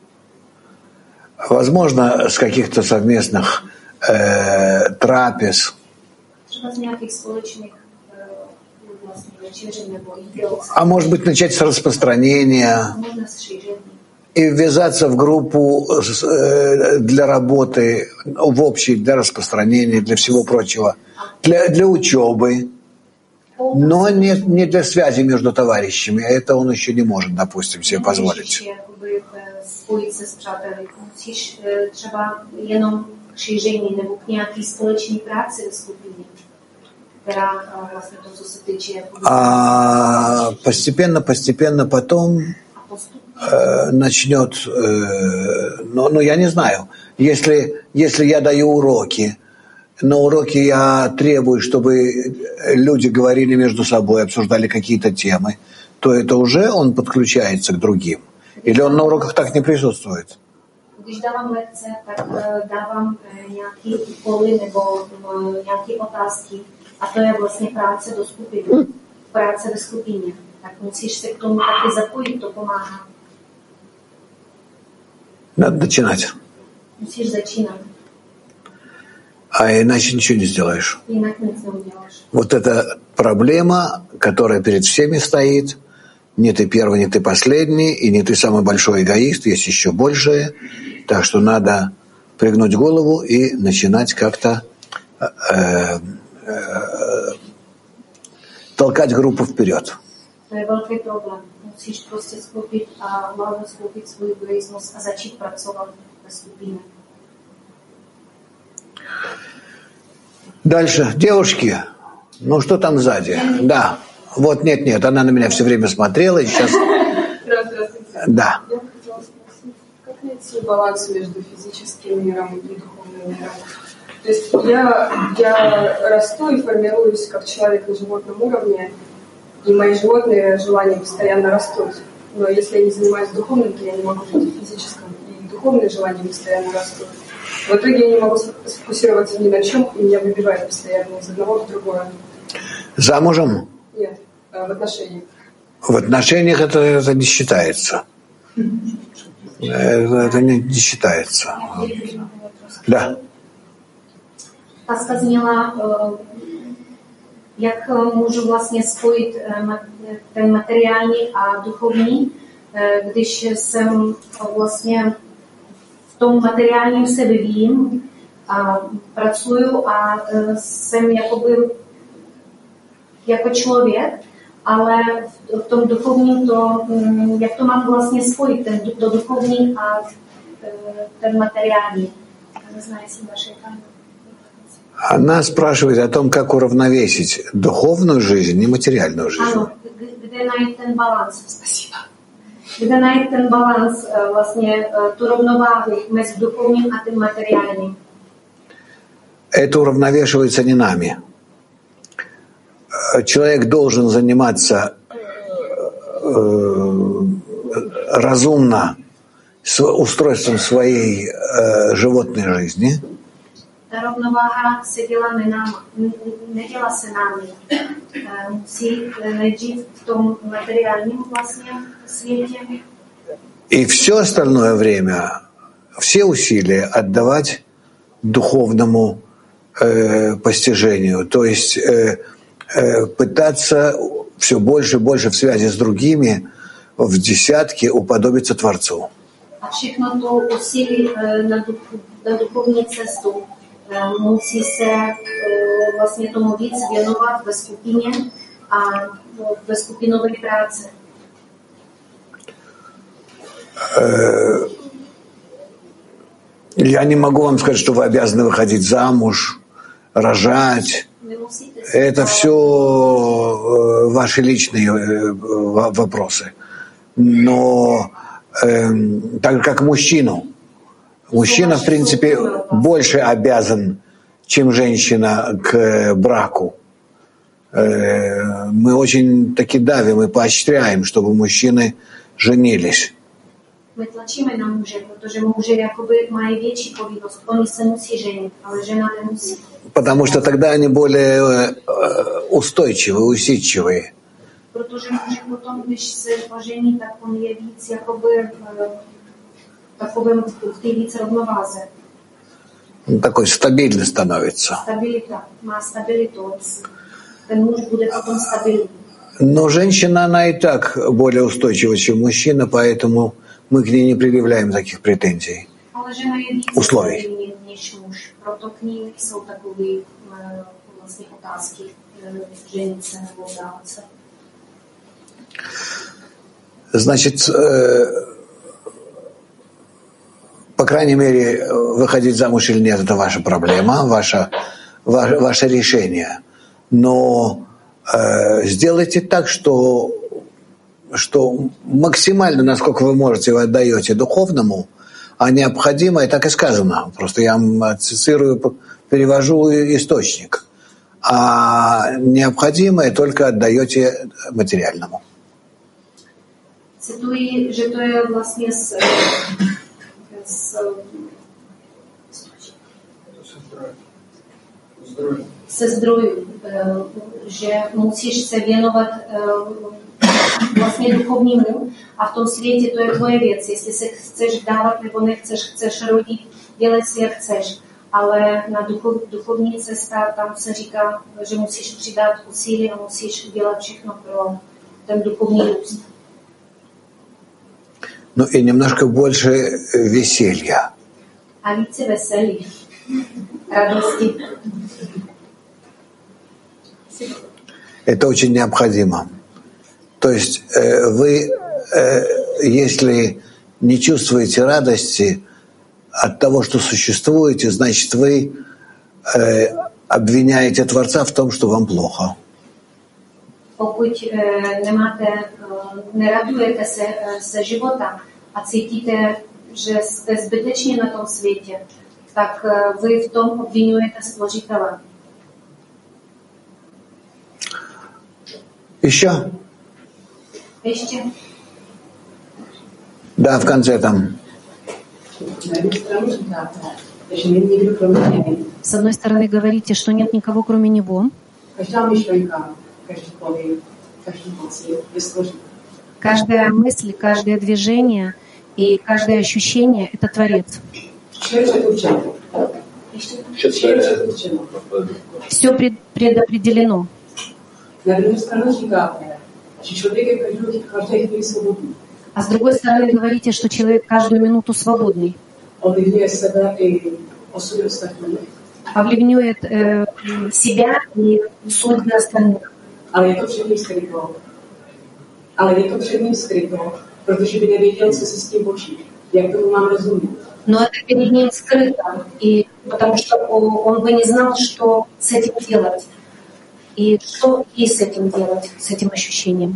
Возможно, с каких-то совместных трапез. Třeba z nějakých společných vlastně večeří nebo jídel. А может быть, начать с распространения Možná s šíření. и ввязаться в группу для работы, в общей, для распространения, для всего прочего, для учебы, но не для связи между товарищами. Это он еще не может, допустим, себе позволить. Jakoby spojit se s přáteli. Musíš třeba jenom k šíření nebo k nějaký společný práci ve skupině, která vlastně to, co se týče. А постепенно потом начнет, я не знаю, если я даю уроки, на уроке я требую, чтобы люди говорили между собой, обсуждали какие-то темы, то это уже он подключается к другим. Или он на уроках так не присутствует? Když dávám lekce, tak dávám nějaké úkoly nebo nějaké otázky. A to je vlastně práce do skupiny, práce ve skupině. Tak musíš se k tomu taky zapojit, to pomáhá. Надо начинать. Musíš začínat. А иначе ничего не сделаешь. Jinak nic neuděláš. Вот эта проблема, которая перед всеми стоит. Не ты первый, не ты последний, и не ты самый большой эгоист, есть еще большее. Так что надо пригнуть голову и начинать как-то толкать группу вперед. To je velký problém. Musíš prostě sklopit a hlavně sklopit svůj egoismus a začít pracovat ve skupině. Дальше. Девушки, ну что там сзади? Да. Вот, нет, она на меня все время смотрела и сейчас... Да. Я хотела спросить, как найти баланс между физическим миром и духовным миром? То есть я расту и формируюсь как человек на животном уровне, и мои животные желания постоянно растут. Но если я не занимаюсь духовным, то я не могу жить в физическом, и духовные желания постоянно растут. В итоге я не могу сфокусироваться ни на чем, и меня выбивает постоянно из одного в другое. Замужем? Нет, в отношениях. В отношениях это не считается. Это не считается. Да. Otázka zněla, jak můžu vlastně spojit ten materiální a duchovní, když jsem vlastně v tom materiálním se vyvíjím a pracuju a jsem jakoby jako člověk, ale v tom duchovním jak to mám vlastně spojit, to duchovní a ten materiální. Не знаю, если ваша тайна. Она спрашивает о том, как уравновесить духовную жизнь и материальную жизнь. Ano, kde najít ten balans? Спасибо. Kde najít ten balans, vlastně tu rovnováhu mezi duchovním a tím materiálním? Это уравновешивается не нами. Человек должен заниматься разумно устройством своей животной жизни. Ta rovnováha se nedělá se námi. Musí nejdřív v tom materiálním vlastně světě. И все остальное время, все усилия отдавать духовному постижению. То есть пытаться все больше и больше в связи с другими в десятке уподобиться Творцу. A všechno to úsilí na duchovní cestu musí se vlastně tomu víc věnovat ve skupině a ve skupinové práci. Я не могу вам сказать, что вы обязаны выходить замуж, рожать. Это все ваши личные вопросы. Но так как мужчина, в принципе, больше обязан, чем женщина к браку. Мы очень таки давим и поощряем, чтобы мужчины женились. My tlačíme na muže, protože muže jakoby mají větší povinnost. Oni se musí ženit, ale žena nemusí. Потому что тогда они более устойчивые, усидчивые. Protože muže potom, když se ožení, tak on je víc jakoby takovým v té víc rovnováze. Такой стабильный становится. Stabilita, má stabilitu. Ten muž bude potom stabilní. Но женщина, она и так более устойчива, чем мужчина, поэтому мы к ней не предъявляем таких претензий. Ale žena je víc stabilní než muž. Proto k ní jsou takové vlastně otázky ženit se nebo vdávat se. Значит, крайней мере, выходить замуж или нет, это ваша проблема, ваше решение. Но сделайте так, что максимально, насколько вы можете, вы отдаете духовному, а необходимое, так и сказано. Просто я вам цитирую, перевожу источник. А необходимое только отдаете материальному. Cituji, že to je vlastně se zdrojů, že musíš se věnovat vlastně duchovnímu a v tom světě to je tvoje věc. Jestli se chceš dávat nebo nechceš, chceš rodit, dělej si, jak chceš. Ale na duchovní cesta tam se říká, že musíš přidat úsilí a musíš udělat všechno pro ten duchovní růst. Ну и немножко больше веселья. A více veselí, радости. Это очень необходимо. То есть вы, если не чувствуете радости от того, что существуете, значит, вы обвиняете Творца в том, что вам плохо. Pokud neradujete se života a cítíte, že jste zbytečně na tom světě, tak vy v tom obvinujete Stvořitele. Еще? Ještě? Да, в конце там. С одной стороны, говорите, что нет никого, кроме Него. Каждая мысль, каждое движение и каждое ощущение — это Творец. Все предопределено. А с другой стороны, говорите, что человек каждую минуту свободный. Обливнюет себя и судьбы остальных. Ale je to před ním skryto, protože by nevěděl, co si s tím počít. Jak tomu mám rozumět? Но это перед ним скрыто, и потому что он бы не знал, что с этим делать. И что и с этим делать, с этим ощущением.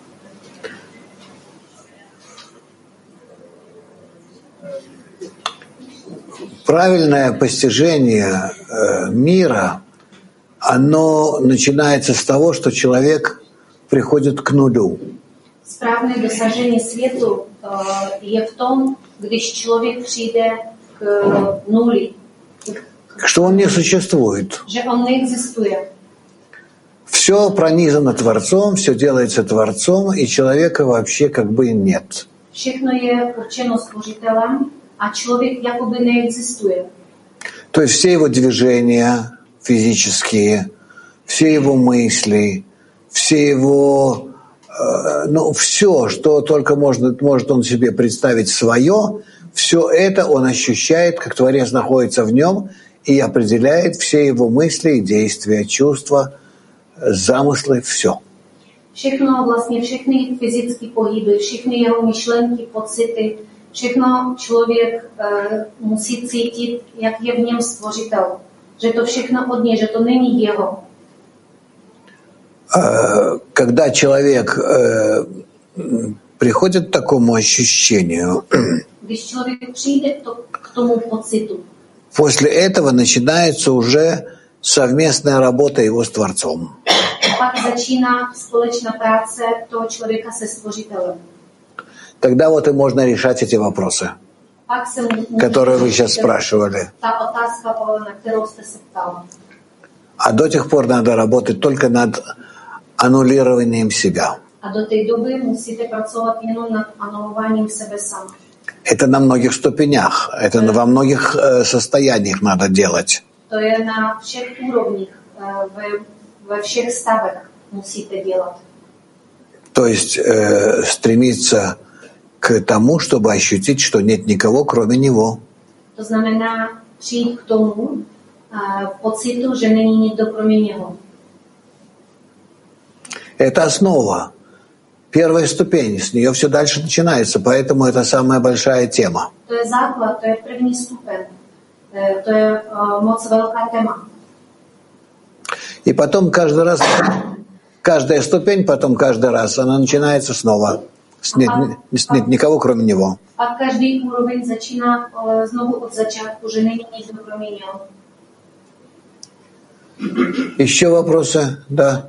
Правильное постижение мира, оно начинается с того, что человек приходит к нулю. Správné dosažení světu je v tom, když člověk přijde k nuli. Что он не существует. Že on neexistuje. Все пронизано Творцом, все делается Творцом, и человека вообще как бы нет. Všechno je určeno Stvořitelem a člověk jakoby neexistuje. То есть все его движения физические, все его мысли, все его, все, что только может он себе представить свое, все это он ощущает, как Творец находится в нем и определяет все его мысли, действия, чувства, замыslы, все. Všechno, vlastně všechny fyzické pohyby, všechny jeho myšlenky, pocity, všechno člověk musí cítit, jak je v něm Stvořitel. Že to všechno od něj, že to není jeho. Когда человек приходит к такому ощущению, když člověk přijde k tomu pocitu, после этого начинается уже совместная работа его с Творцом. Pak začíná společná práce toho člověka se Stvořitelem. Тогда вот и можно решать эти вопросы, которые вы сейчас спрашивали. Ta otázka, na kterou jste se ptal. А до тех пор надо работать только над аннулированием себя. A do té doby musíte pracovat jenom nad anulováním sebe sám. Это на многих ступенях, это во многих состояниях надо делать. To je na všech úrovních, ve všech stavech musíte dělat. То есть стремиться к тому, чтобы ощутить, что нет никого, кроме него. To znamená přijít k tomu pocitu, že není nikdo kromě něho. Это основа. первая ступень, с нее все дальше начинается, поэтому это самая большая тема. To je základ, to je první stupeň. To je moc velká téma. И потом каждый раз, каждая ступень, потом каждый раз, она начинается снова. Нет никого, кроме него. A každý úroveň začíná znovu od začátku, že není nikdo kromě něho. Еще вопросы? Да.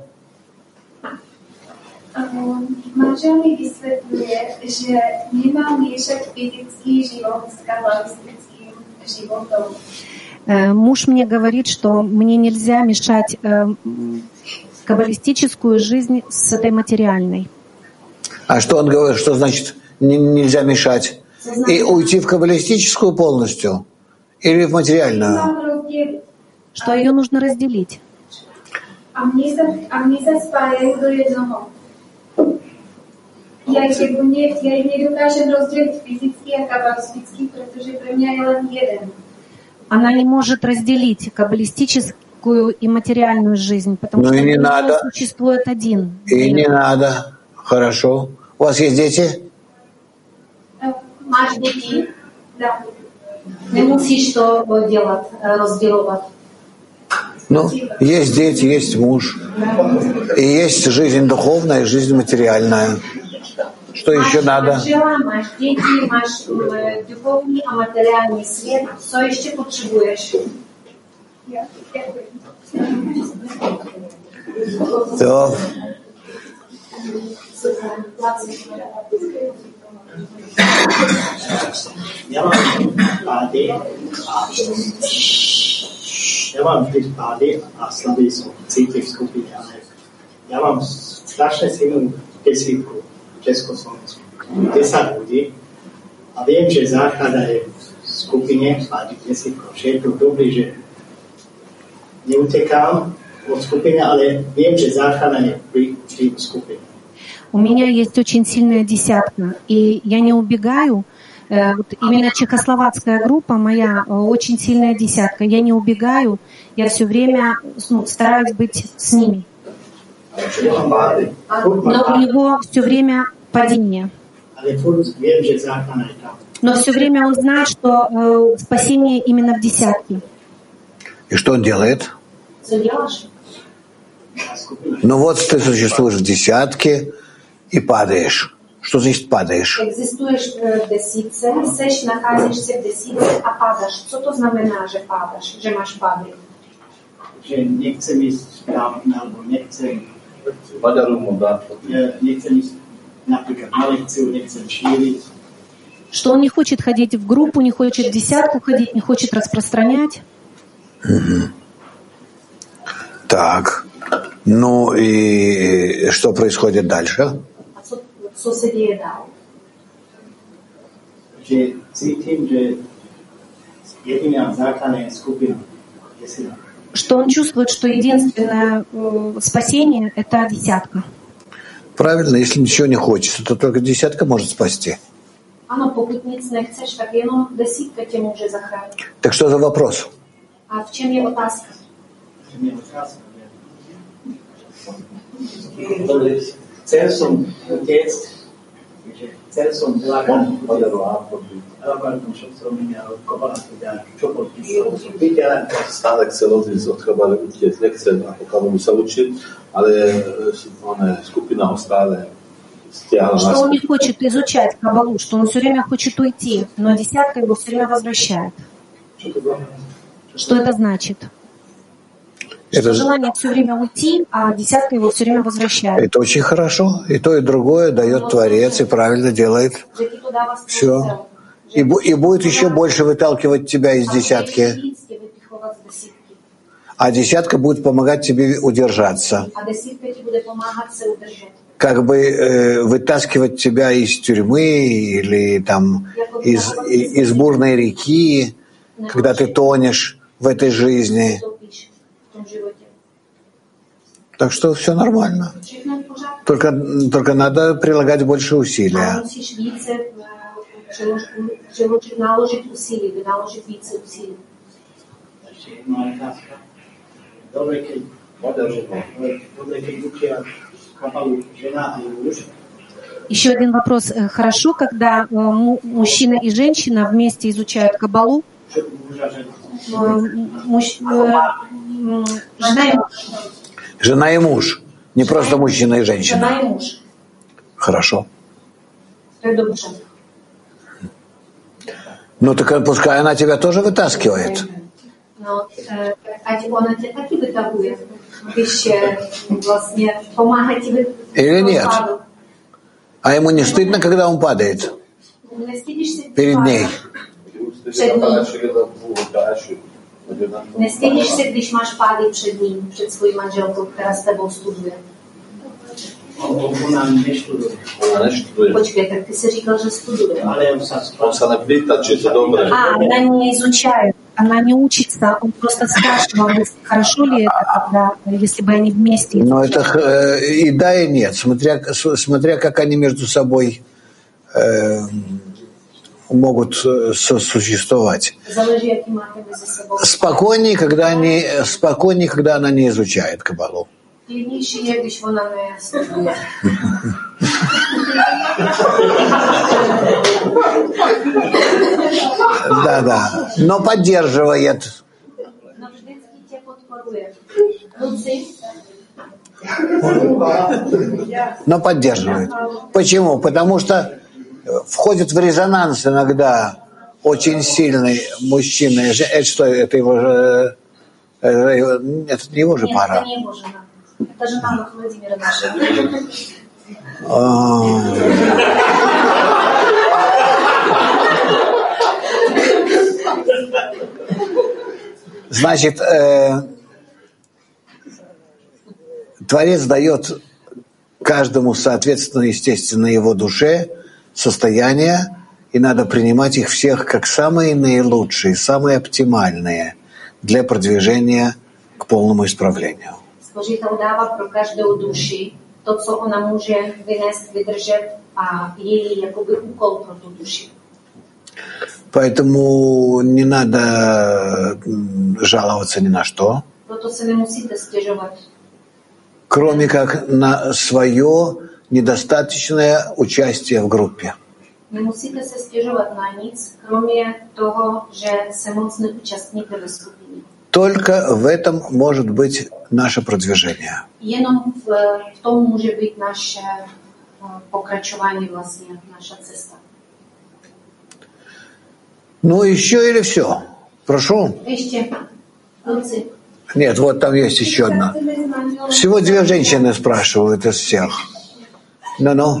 Manžel mi vysvětluje, že nemá míšat fyzický život s kabalistickým životem. Муж мне говорит, что мне нельзя мешать каббалистическую жизнь с этой материальной. А что он говорит, что значит нельзя мешать? И уйти в каббалистическую полностью или в материальную? Что ее нужно разделить. A mě se spájají do jednoho. Já je nedokážem rozdělit fyzický a kabalistický, protože pro mě je jen jeden. Она не может разделить каббалистическую и материальную жизнь, потому что не надо. Существует один. И не надо. Хорошо. У вас есть дети? Máš děti? Да. Nemusíš to dělat, rozdělovat. Ну, есть дети, есть муж. И есть жизнь духовная, и жизнь материальная. Что еще надо? Máš děti, máš duchovní a materiální svět. Co ještě potřebuješ? То. Ja mám vždy pády a slabý som cíti v skupine, ale ja mám strašne silnú desítku v Československu. 10 ľudí a viem, že záchrana je v skupine a desítko. Že je to dobrý, že neutekám od skupiny, ale viem, že záchrana je vždy v skupine. У меня есть очень сильная десятка, и я не убегаю. Вот именно чехословацкая группа моя очень сильная десятка. Я не убегаю, я все время стараюсь быть с ними. Но у него все время падение. Но все время он знает, что спасение именно в десятке. И что он делает? Ну вот ты существуешь в десятке и падаешь. Что значит падаешь? Existuješ v desítce, nacházíš se v desítce a pádáš. Co to znamená, že pádáš, že máš pády? Že nechcem ísť tam, alebo nechcem ísť napríklad na lekciu, nechcem šíriť. Что он не хочет ходить в группу, не хочет в десятку ходить, не хочет распространять. Так. Ну и что происходит дальше? Co se děje dál? Že cítím, že jediná základná je skupina. Что он чувствует, что единственное спасение – это десятка. Правильно, если ничего не хочется, то только десятка может спасти. Ano, pokud nic nechceš, tak jenom desítka tě může zachránit. Так что за вопрос? A v čem je otázka? Chcel som utiecť, chcel som veľa stále chcel odísť od Kabaly utiecť, nechcel ako Kabalu sa učiť, ale skupina ho stále стягивала. Что он не хочет изучать Кабалу, что он все время хочет уйти, но десятка его все время возвращает. Что это значит? Это желание все время уйти, а десятка его все время возвращает. Это очень хорошо. И то, и другое дает Творец, и правильно делает. Все. И будет еще больше выталкивать тебя из десятки. А десятка будет помогать тебе удержаться. Как бы вытаскивать тебя из тюрьмы или там из бурной реки, когда ты тонешь в этой жизни. Так что все нормально. Только надо прилагать больше усилия. Dobre, keď učia Kabalu žena aj muž, Еще один вопрос. Хорошо, когда мужчина и женщина вместе изучают Каббалу? Жена и муж. Не просто мужчина и женщина. Жена и муж. Хорошо. To je dobře. Ну так пускай она тебя тоже вытаскивает. No, ať ona tě taky vytahuje, když vlastně pomáhá ti Или нет? А ему не стыдно, когда он падает? Перед ней. Nestydíš se, když máš pády před ním, před svojí manželkou, která s tebou studuje? Ona neštuduje. Počkej, tak ty jsi říkal, že studuje. Он се не пита, че е добре. Она не изучает, она не учится, он просто спрашивал, хорошо ли это, когда, если бы они вместе изучали. Но это и да, и нет, смотря как они между собой могут сосуществовать. Спокойнее, когда она не изучает Каббалу. Klidnější je, když ona nestuduje. Да, но поддерживает. No vždycky tě podporuje. Kluci. Но поддерживает. Почему? Потому что входит в резонанс иногда очень сильный мужчина. Это что, это его же... Это не его же пара. Нет, это не его жена. Это жена Владимира наша. Значит, Творец дает каждому, соответственно, естественно, его душе состояния, и надо принимать их всех как самые наилучшие, самые оптимальные для продвижения к полному исправлению. Stvořitel dává pro každou duši to, co ona může vynést, vydržet a její jakoby úkol pro tu duši. Поэтому не надо жаловаться ни на что, Proto se nemusíte stěžovat. кроме как на свое недостаточное участие в группе. Nemusíte se stěžovat na nic, kromě toho, že se moc neúčastníte ve skupině. Только в этом может быть наше продвижение. Jenom v tom může být naše pokračování vlastně, naša cesta. Ну еще или все? Прошу. Ještě, kluci. Нет, вот там есть еще одна. Всего две женщины спрашивают из всех. No.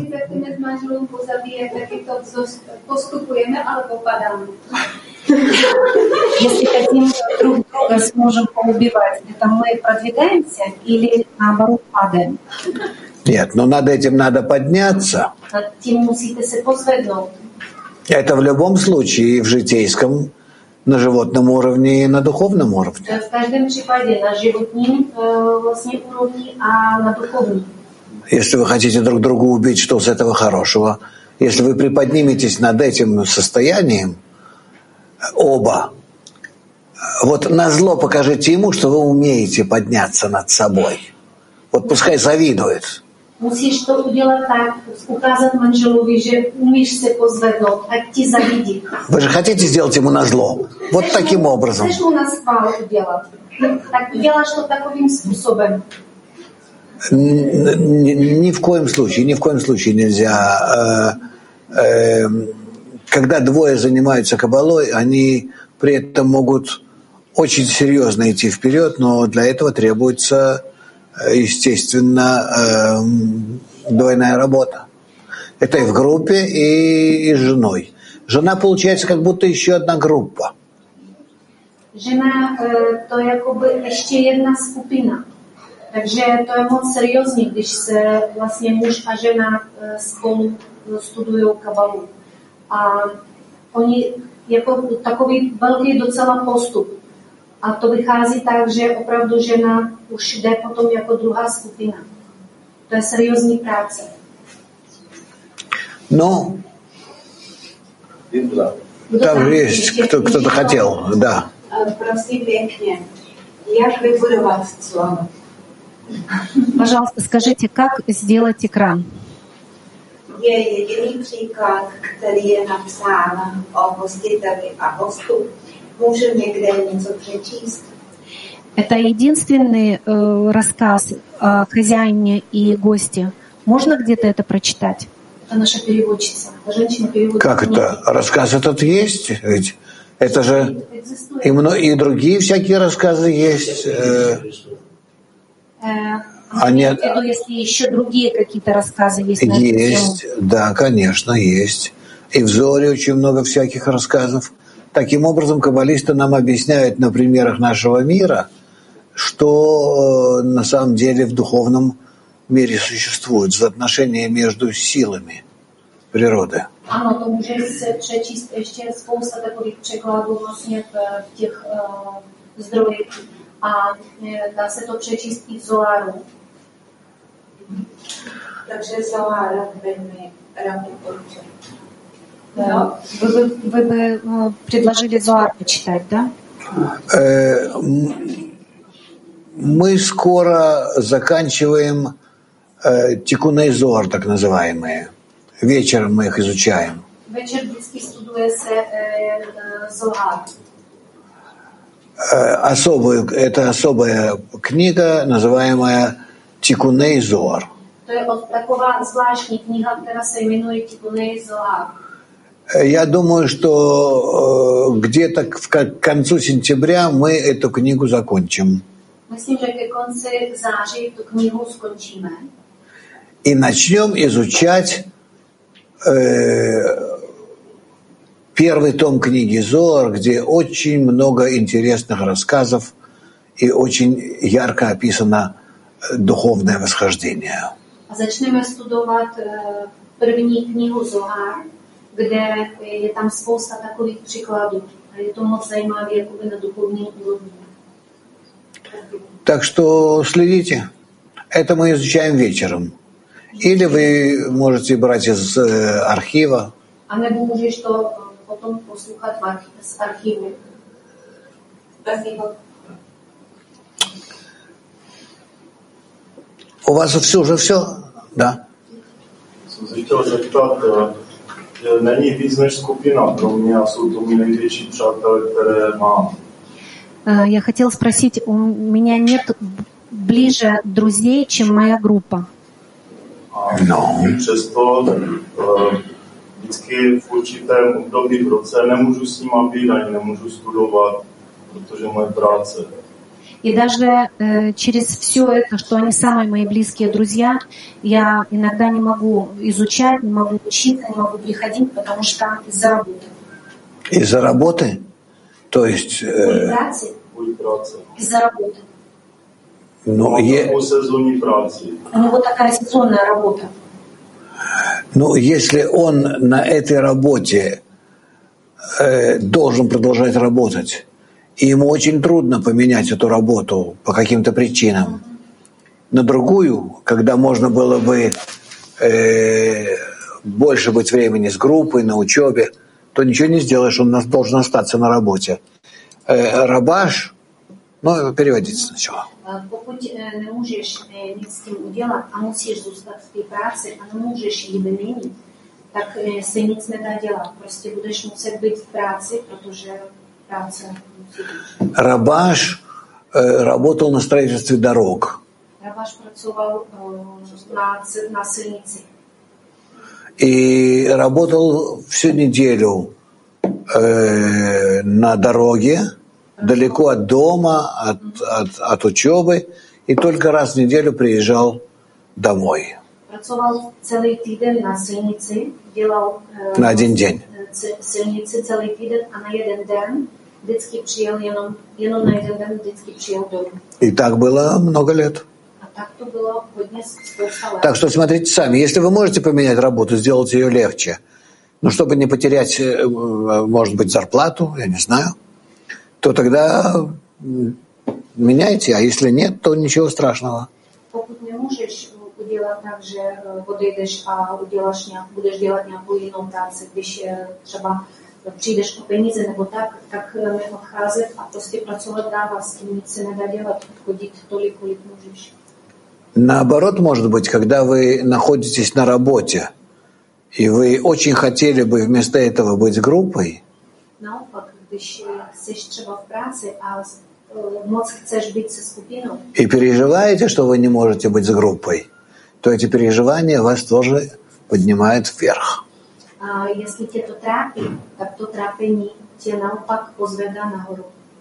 Если хотим друг друга сможем поубивать, это мы продвигаемся или наоборот падаем? Нет, но над этим надо подняться. Nad tím musíte se pozvednout. Это в любом случае и в житейском, на животном уровне и на духовном уровне. В každém případě na životním vlastně úrovni a na duchovním. Если вы хотите друг друга убить, что с этого хорошего? Если вы приподниметесь над этим состоянием, оба, вот назло покажите ему, что вы умеете подняться над собой. Вот пускай завидует. Musíš to udělat tak, ukázat manželovi, že umíš se pozvednout, ať ti zavidí. Вы же хотите сделать ему назло? Вот таким образом. Chceš mu na schvál udělat. Tak uděláš to takovým způsobem. Ни в коем случае нельзя. Когда двое занимаются каббалой, они при этом могут очень серьезно идти вперед, но для этого требуется, естественно, двойная работа. Это и в группе, и с женой. Жена получается как будто еще одна группа. Žena to je jakoby ještě jedna skupina. Takže to je moc seriózní, když se vlastně muž a žena spolu studují kabalu. A oni jako takový velký docela postup. A to vychází tak, že opravdu žena už jde potom jako druhá skupina. To je seriózní práce. No, tam есть кто-то хотел, да. Prosím pěkně, jak vybudovat clon? Пожалуйста, скажите, как сделать экран? je jediný příklad, který je napsán o hostiteli a hostu. Můžu někde něco přečíst? Это единственный рассказ о хозяине и госте. Можно где-то это прочитать? Это наша переводчица. Это женщина переводит. Как это? Рассказ этот есть? Ведь это же и другие всякие рассказы есть. Нет. Если еще другие какие-то рассказы есть на эту тему. Есть, да, конечно, есть. И в Зоре очень много всяких рассказов. Таким образом, каббалисты нам объясняют на примерах нашего мира, что на самом деле в духовном мире существует взаимоотношения между силами природы. Ano, to může se přečíst ještě spousta takových překladů vlastně v těch zdrojích. A dá se to přečíst i v Zoharu. Takže Zohar velmi rád doporučuji. Вы бы предложили Зоар почитать, да? Мы скоро заканчиваем Тикуней Зоар, так называемые. Вечером мы их изучаем. Вечер vždycky studuje se Zohar. Это особая книга, называемая Тикуней Зоар. To je taková zvláštní kniha, která se jmenuje Тикуней Зоар. Я думаю, что где-то к концу сентября мы эту книгу закончим. Myslím, že ke konci září tu knihu skončíme. И начнем изучать первый том книги Зоар, где очень много интересных рассказов и очень ярко описано духовное восхождение. A začneme studovat první knihu Zohar, kde je tam spousta takových příkladů. A je to moc zajímavé jakoby na duchovním úrovni. Так что следите. Это мы изучаем вечером. Или вы можете брать из архива. A nebo můžeš to potom poslouchat z archivu. У вас уже все? Да. Jsem se chtěl zeptat, že není víc než skupina pro mě a jsou to mý největší přátelé, které mám. Я хотела спросить, у меня нет ближе друзей, чем моя группа. Přesto vždycky v určitém období v roce nemůžu s nima být, ani nemůžu studovat, protože moje práce. И даже через все это, что они самые мои близкие друзья, я иногда не могу изучать, не могу учиться, не могу приходить, потому что из-за работы. Из-за работы? То есть... Из-за работы. Ну, по сезоне працы. У него такая сезонная работа. Ну, если он на этой работе должен продолжать работать, и ему очень трудно поменять эту работу по каким-то причинам на другую, когда можно было бы больше быть времени с группой, на учебе, то ничего не сделаешь, он должен остаться на работе. Рабаш, ну, переводите сначала. Pokud nemůžeš nic s tím udělat a musíš zůstat v té práci a nemůžeš ji vyměnit, tak se nic nedá dělat. Prostě budeš muset být v práci, protože práce musí být. Рабаш работал на строительстве дорог. Рабаш pracoval na silnici. И работал всю неделю на дороге, далеко от дома, от учебы, и только раз в неделю приезжал домой. Pracoval celý týden na silnici, dělal на один день. Silnici celý týden a na jeden den vždycky přijel jenom na jeden den vždycky přijel domů. И так было много лет. A tak to bylo hodně spousta let. Так что смотрите сами, если вы можете поменять работу, сделать ее легче, но чтобы не потерять, может быть, зарплату, я не знаю, то тогда меняйте, а если нет, то ничего страшного. Pokud nemůžeš udělat tak, že odejdeš a budeš dělat nějakou jinou práci, když třeba přijdeš o peníze nebo tak neodcházet a prostě pracovat dál, s tím nic se nedá dělat, chodit tolik, kolik můžeš. Наоборот, может быть, когда вы находитесь на работе, и вы очень хотели бы вместо этого быть группой, Naopak, když jsi třeba v práci a moc chceš být se skupinou, и переживаете, что вы не можете быть с группой, то эти переживания вас тоже поднимают вверх. a jestli tě to trápí, tak to trápení tě naopak pozvedá nahoru.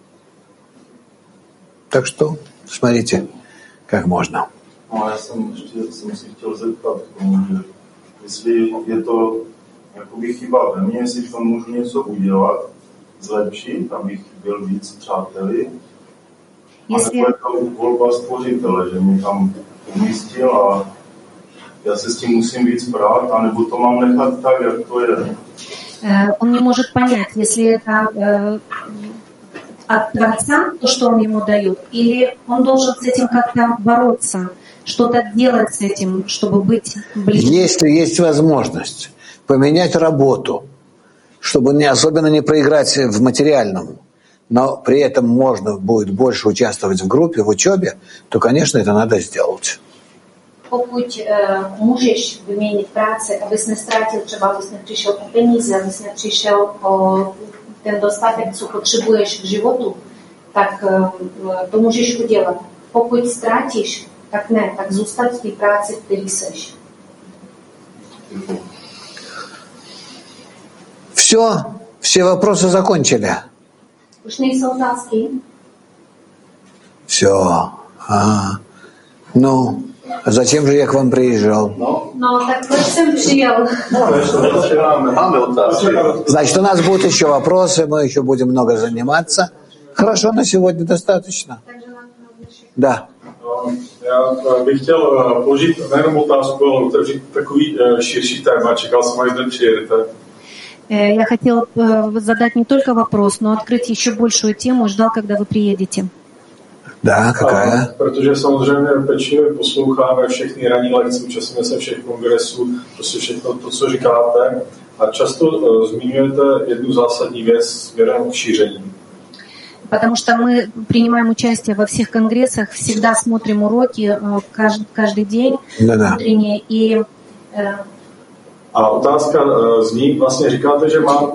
Так что смотрите, как можно. No, já jsem si chtěl zeptat, že jestli je to jakoby chyba ve mně, jestli v tom můžu něco udělat, zlepšit, abych byl víc přáteli, Jestli... a nebo je to volba stvořitele, že mě tam umístil a já se s tím musím víc brát, anebo to mám nechat tak, jak to je. Он не может понять, если это от Творца, то, что он ему дает, или он должен с этим как-то бороться, что-то делать с этим, чтобы быть ближе. Если есть возможность поменять работу, чтобы особенно не проиграть в материальном, но при этом можно будет больше участвовать в группе, в учебе, то, конечно, это надо сделать. Pokud můžeš vyměnit práci, abys neztratil třeba, abys nepřišel o peníze, abys nepřišel o ten dostatek, co potřebuješ v životu, tak to můžeš udělat. Pokud ztrátíš, tak ne, tak zůstat v té práci, v které seš. Все вопросы закончили. Už nejsou otázky? Все. Ну, зачем же я к вам приезжал? No, tak proč jsem přijel? Значит, у нас будут еще вопросы, мы еще будем много заниматься. Хорошо, на сегодня достаточно. Да. Já bych chtěl položit nejenom otázku, ale otevřít takový širší téma. Čekal jsem, až zde přijedete. Я хотел задать не только вопрос, но открыть еще большую тему. Ждал, когда вы приедете. Да, какая? Protože samozřejmě pečlivě posloucháme všechny ranní lekce, účastníme se všech kongresů, prostě všechno to, co říkáte. A často zmiňujete jednu zásadní věc směrem k šíření. Потому что мы принимаем участие во всех конгрессах, всегда смотрим уроки каждый день утренние. И, a otázka zní, vlastně říkáte, že mám...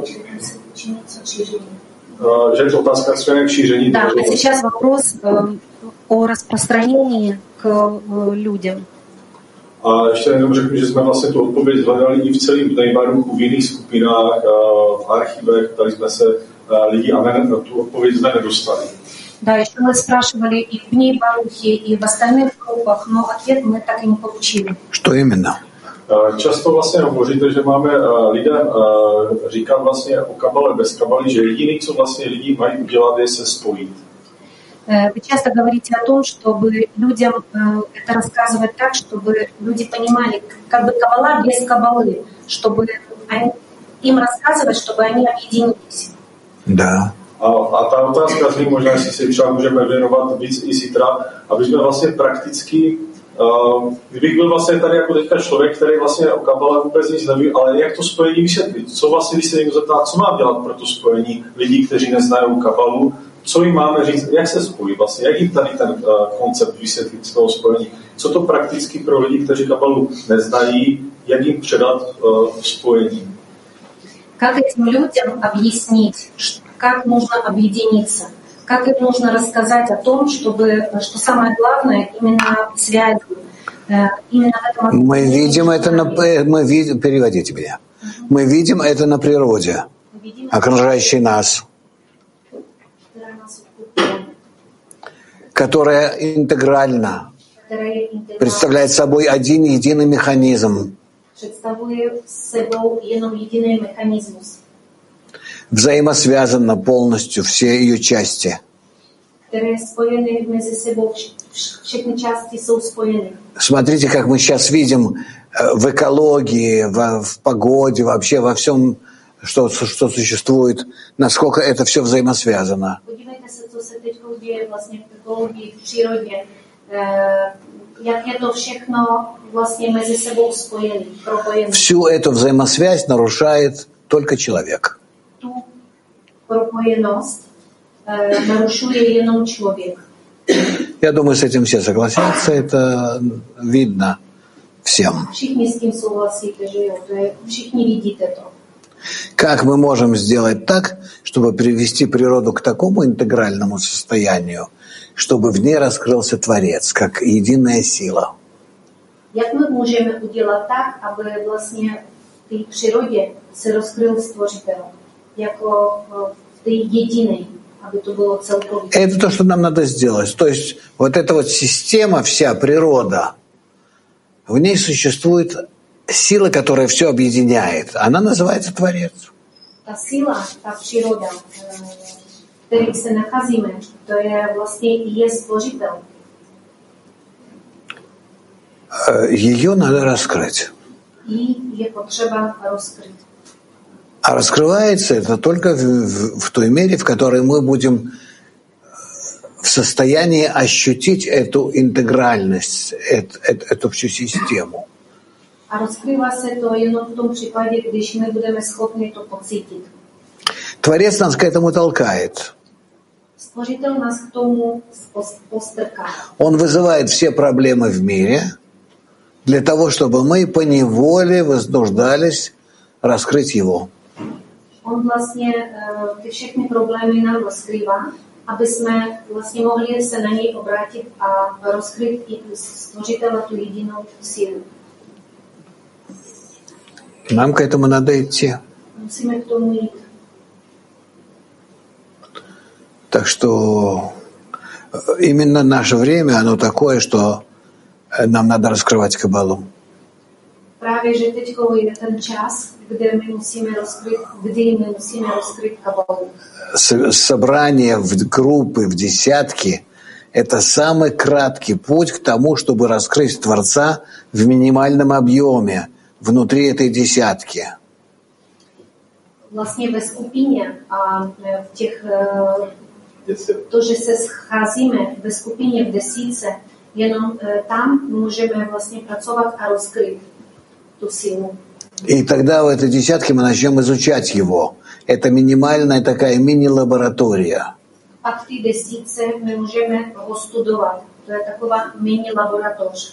Že je to otázka směrem k šíření. Да, а сейчас вопрос о распространении к людям. A ještě jenom řeknu, že jsme vlastně tu odpověď hledali i v celém Nejbaruchu, v jiných skupinách, v archivech, ptali jsme se lidí a tu odpověď jsme nedostali. Да, еще мы спрашивали и в Нейбарухе, и в остальных группах, но ответ мы так и не получили. Что именно? Často vlastně hovoříte, že máme lidem říkat vlastně o kabale bez kabaly, že jediný, co vlastně lidi mají udělat, je se spojit. Вы часто говорите о том, чтобы людям это рассказывать так, чтобы люди понимали, как бы кабала без кабалы, чтобы им рассказывать, чтобы они объединились. Да. A ta otázka zní, možná si se třeba můžeme věnovat víc i zítra, aby jsme vlastně prakticky, kdybych byl vlastně tady jako teďka člověk, který vlastně o kabale vůbec nic neví, ale jak to spojení vysvětlit? Co vlastně, když se někdo zeptá, co mám dělat pro to spojení lidí, kteří neznají kabalu, co jim máme říct, jak se spojí vlastně, jak jim tady ten koncept vysvětlit z toho spojení, co to prakticky pro lidi, kteří kabalu neznají, jak jim předat spojení. Как этим людям объяснить, как нужно объединиться, как им нужно рассказать о том, что самое главное именно связь, именно в этом. Мы видим это переводите меня. Мы видим это на природе, окружающей нас, которая интегрально представляет собой один единый механизм. Představuje sebou jenom jediný mechanismus. Взаимосвязаны полностью все ее части. Které spojeny mezi sebou, všechny části jsou spojeny. Смотрите, как мы сейчас видим в экологии, в погоде, вообще во всем, что существует, насколько это все взаимосвязано. Podívejte se, co se teď děje vlastně v ekologii, v přírodě. Jak je to všechno vlastně mezi sebou spojené, propojené. Всю эту взаимосвязь нарушает только человек. Tu propojenost narušuje jenom člověk. Я думаю, с этим все согласятся, это видно. всем. Všichni s tím souhlasíte, že jo? Všichni vidíte to. Как мы можем сделать так, чтобы привести природу к такому интегральному состоянию, чтобы в ней раскрылся Творец, как единая сила? Jak my můžeme udělat tak, aby vlastně v té přírodě se rozkryl Stvořitel, jako v té jediné, aby to bylo celkově. Это то, что нам надо сделать. То есть вот эта вот система, вся природа, в ней существует сила, которая все объединяет. Она называется Творец. Ta síla, ta příroda, v které se nacházíme, to je vlastně je Stvořitel. Ее надо раскрыть. Jí je potřeba rozkryt. А раскрывается это только в той мере, в которой мы будем в состоянии ощутить эту интегральность, эту всю систему. A rozkrývá se to jenom v tom případě, když my budeme schopni to pocítit. Творец нас к этому толкает. Stvořitel nás k tomu postrká. Он вызывает все проблемы в мире для того, чтобы мы поневоле вознуждались раскрыть его. On vlastně ty všechny problémy nám rozkrývá, aby jsme vlastně mohli se na něj obrátit a rozkryt i Stvořitele tu jedinou sílu. Нам к этому надо идти. Musíme k tomu jít. Так что именно наше время, оно такое, что нам надо раскрывать Кабалу. Právě, že teď je ten čas, kdy my musíme rozkryt Kabalu. Собрание в группы, в десятки – это самый краткий путь к тому, чтобы раскрыть Творца в минимальном объеме внутри этой десятки. Vlastně ve skupině a v těch, to, že se scházíme ve skupině v desítce, jenom tam můžeme vlastně pracovat a rozkryt tu sílu. И тогда в этой десятке мы начнем изучать его. Это минимальная такая мини-лаборатория. Pak v té desítce my můžeme ho studovat. To je taková mini-laboratoř.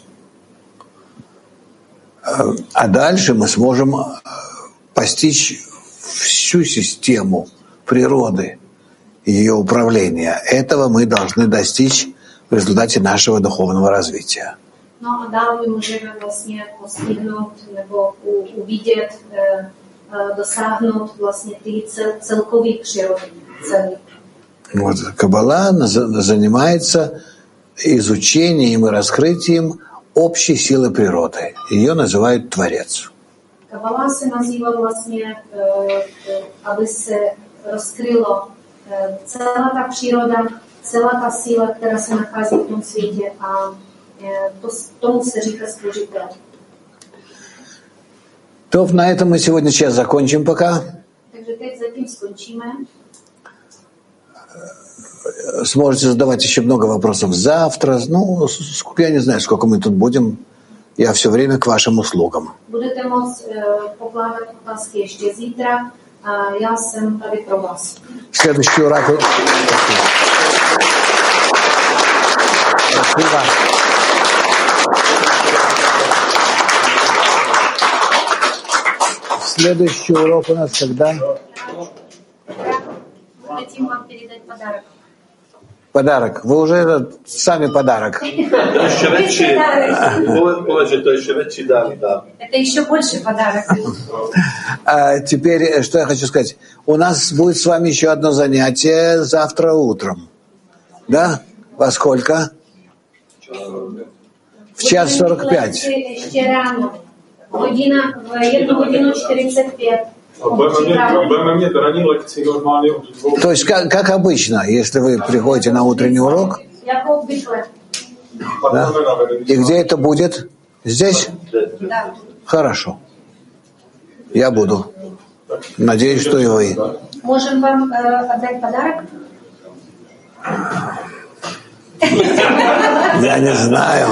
А дальше мы сможем постичь всю систему природы, ее управления. Этого мы должны достичь в результате нашего духовного развития. No a dál my můžeme vlastně postihnout nebo uvidět, dosáhnout vlastně ty celkové přírody. Вот, Каббала занимается изучением и раскрытием общей силы природы. Ее называют Творец. Kabala se nazývá vlastně, aby se rozkrylo celá ta příroda, celá ta síla, která se nachází v tom světě a tomu se říká Stvořitel. То на этом мы сегодня сейчас закончим пока. Takže teď zatím skončíme. Сможете задавать еще много вопросов завтра. Ну, я не знаю, сколько мы тут будем. Я все время к вашим услугам. Budete moct pokládat otázky ještě zítra a já jsem tady pro vás. Следующий урок. Спасибо. Следующий урок у нас когда? Хотим вам передать подарок. Подарок. Вы уже сами подарок. Это еще больше подарок. А теперь, что я хочу сказать. У нас будет с вами еще одно занятие завтра утром. Да? Во сколько? В 1:45. Ještě ráno. Hodina, v 1:45. Budeme mít ranní lekci normálně od 2. То есть, как обычно, если вы приходите на утренний урок. Jako obvykle. Да? И где это будет? Здесь? Да. Хорошо. Я буду. Надеюсь, что и вы. Можем вам отдать подарок? Я не знаю.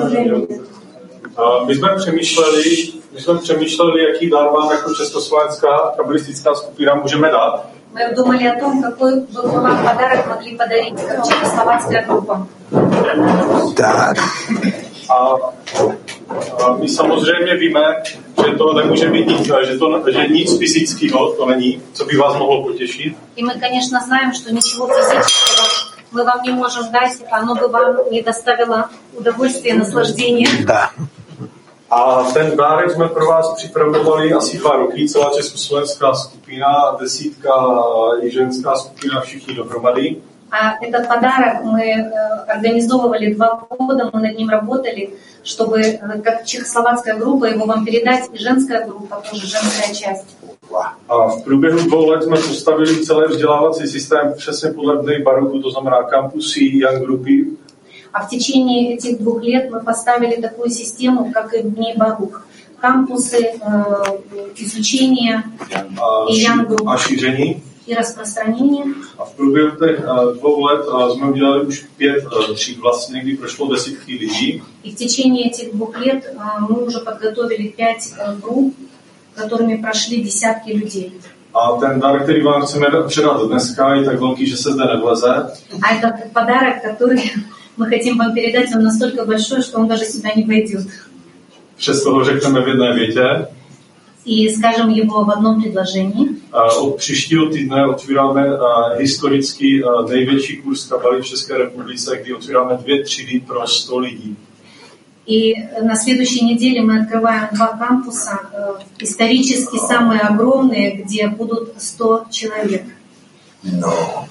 My jsme přemýšleli, jaký dar vám jako československá kabalistická skupina můžeme dát. Мы думали о том, какой бы мы вам подарок могли подарить, как чехословацкая группа. Так. A My samozřejmě víme, že to nemůže být nic, že nic fyzického to není, co by vás mohlo potěšit. И мы, конечно, знаем, что ничего физического мы вам не можем дать, оно бы vám не доставило удовольствия, наслаждения. Да. A ten dárek jsme pro vás připravovali asi 2 roky, celá československá skupina, 10 i ženská skupina, všichni dohromady. А этот подарок мы организовывали 2 года, мы над ним работали, чтобы как чехословацкая группа его вам передать, и женская группа, тоже женская часть. A v průběhu 2 let jsme postavili celý vzdělávací systém přesně podle Dny Baruchu, to znamená kampusy, young grupy. А в течение этих 2 лет мы поставили такую систему, как и Дни Барух. Кампусы, изучение и young группы. A šíření. И распространение. A v průběhu těch 2 let jsme udělali už 5 tříd vlastně, kdy prošlo desítky lidí. И в течение этих 2 лет мы уже подготовили 5 групп, которыми прошли десятки людей. A ten dar, který vám chceme předat dneska, je tak velký, že se zde nevleze. А этот подарок, который мы хотим вам передать, он настолько большой, что он даже сюда не войдет. Přesto ho řekneme v jedné větě. И скажем его в одном предложении. Od příštího týdne otvíráme historicky největší kurz kabaly v České republice, kdy otvíráme 2 třídy pro 100 lidí. И на следующей неделе мы открываем 2 кампуса, исторически самые огромные, где будут 100 человек. No.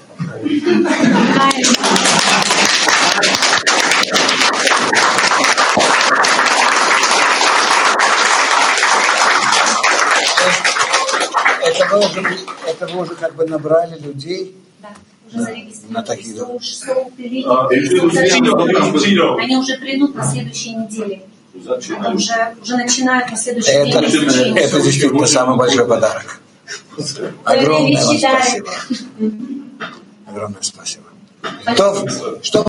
Это вы уже как бы набрали людей? Да, уже зарегистрировали. На такие, да? Они уже придут на следующей неделе. Уже начинают на следующий день изучение. Это действительно самый большой подарок. Огромное вам спасибо. Огромное спасибо. Что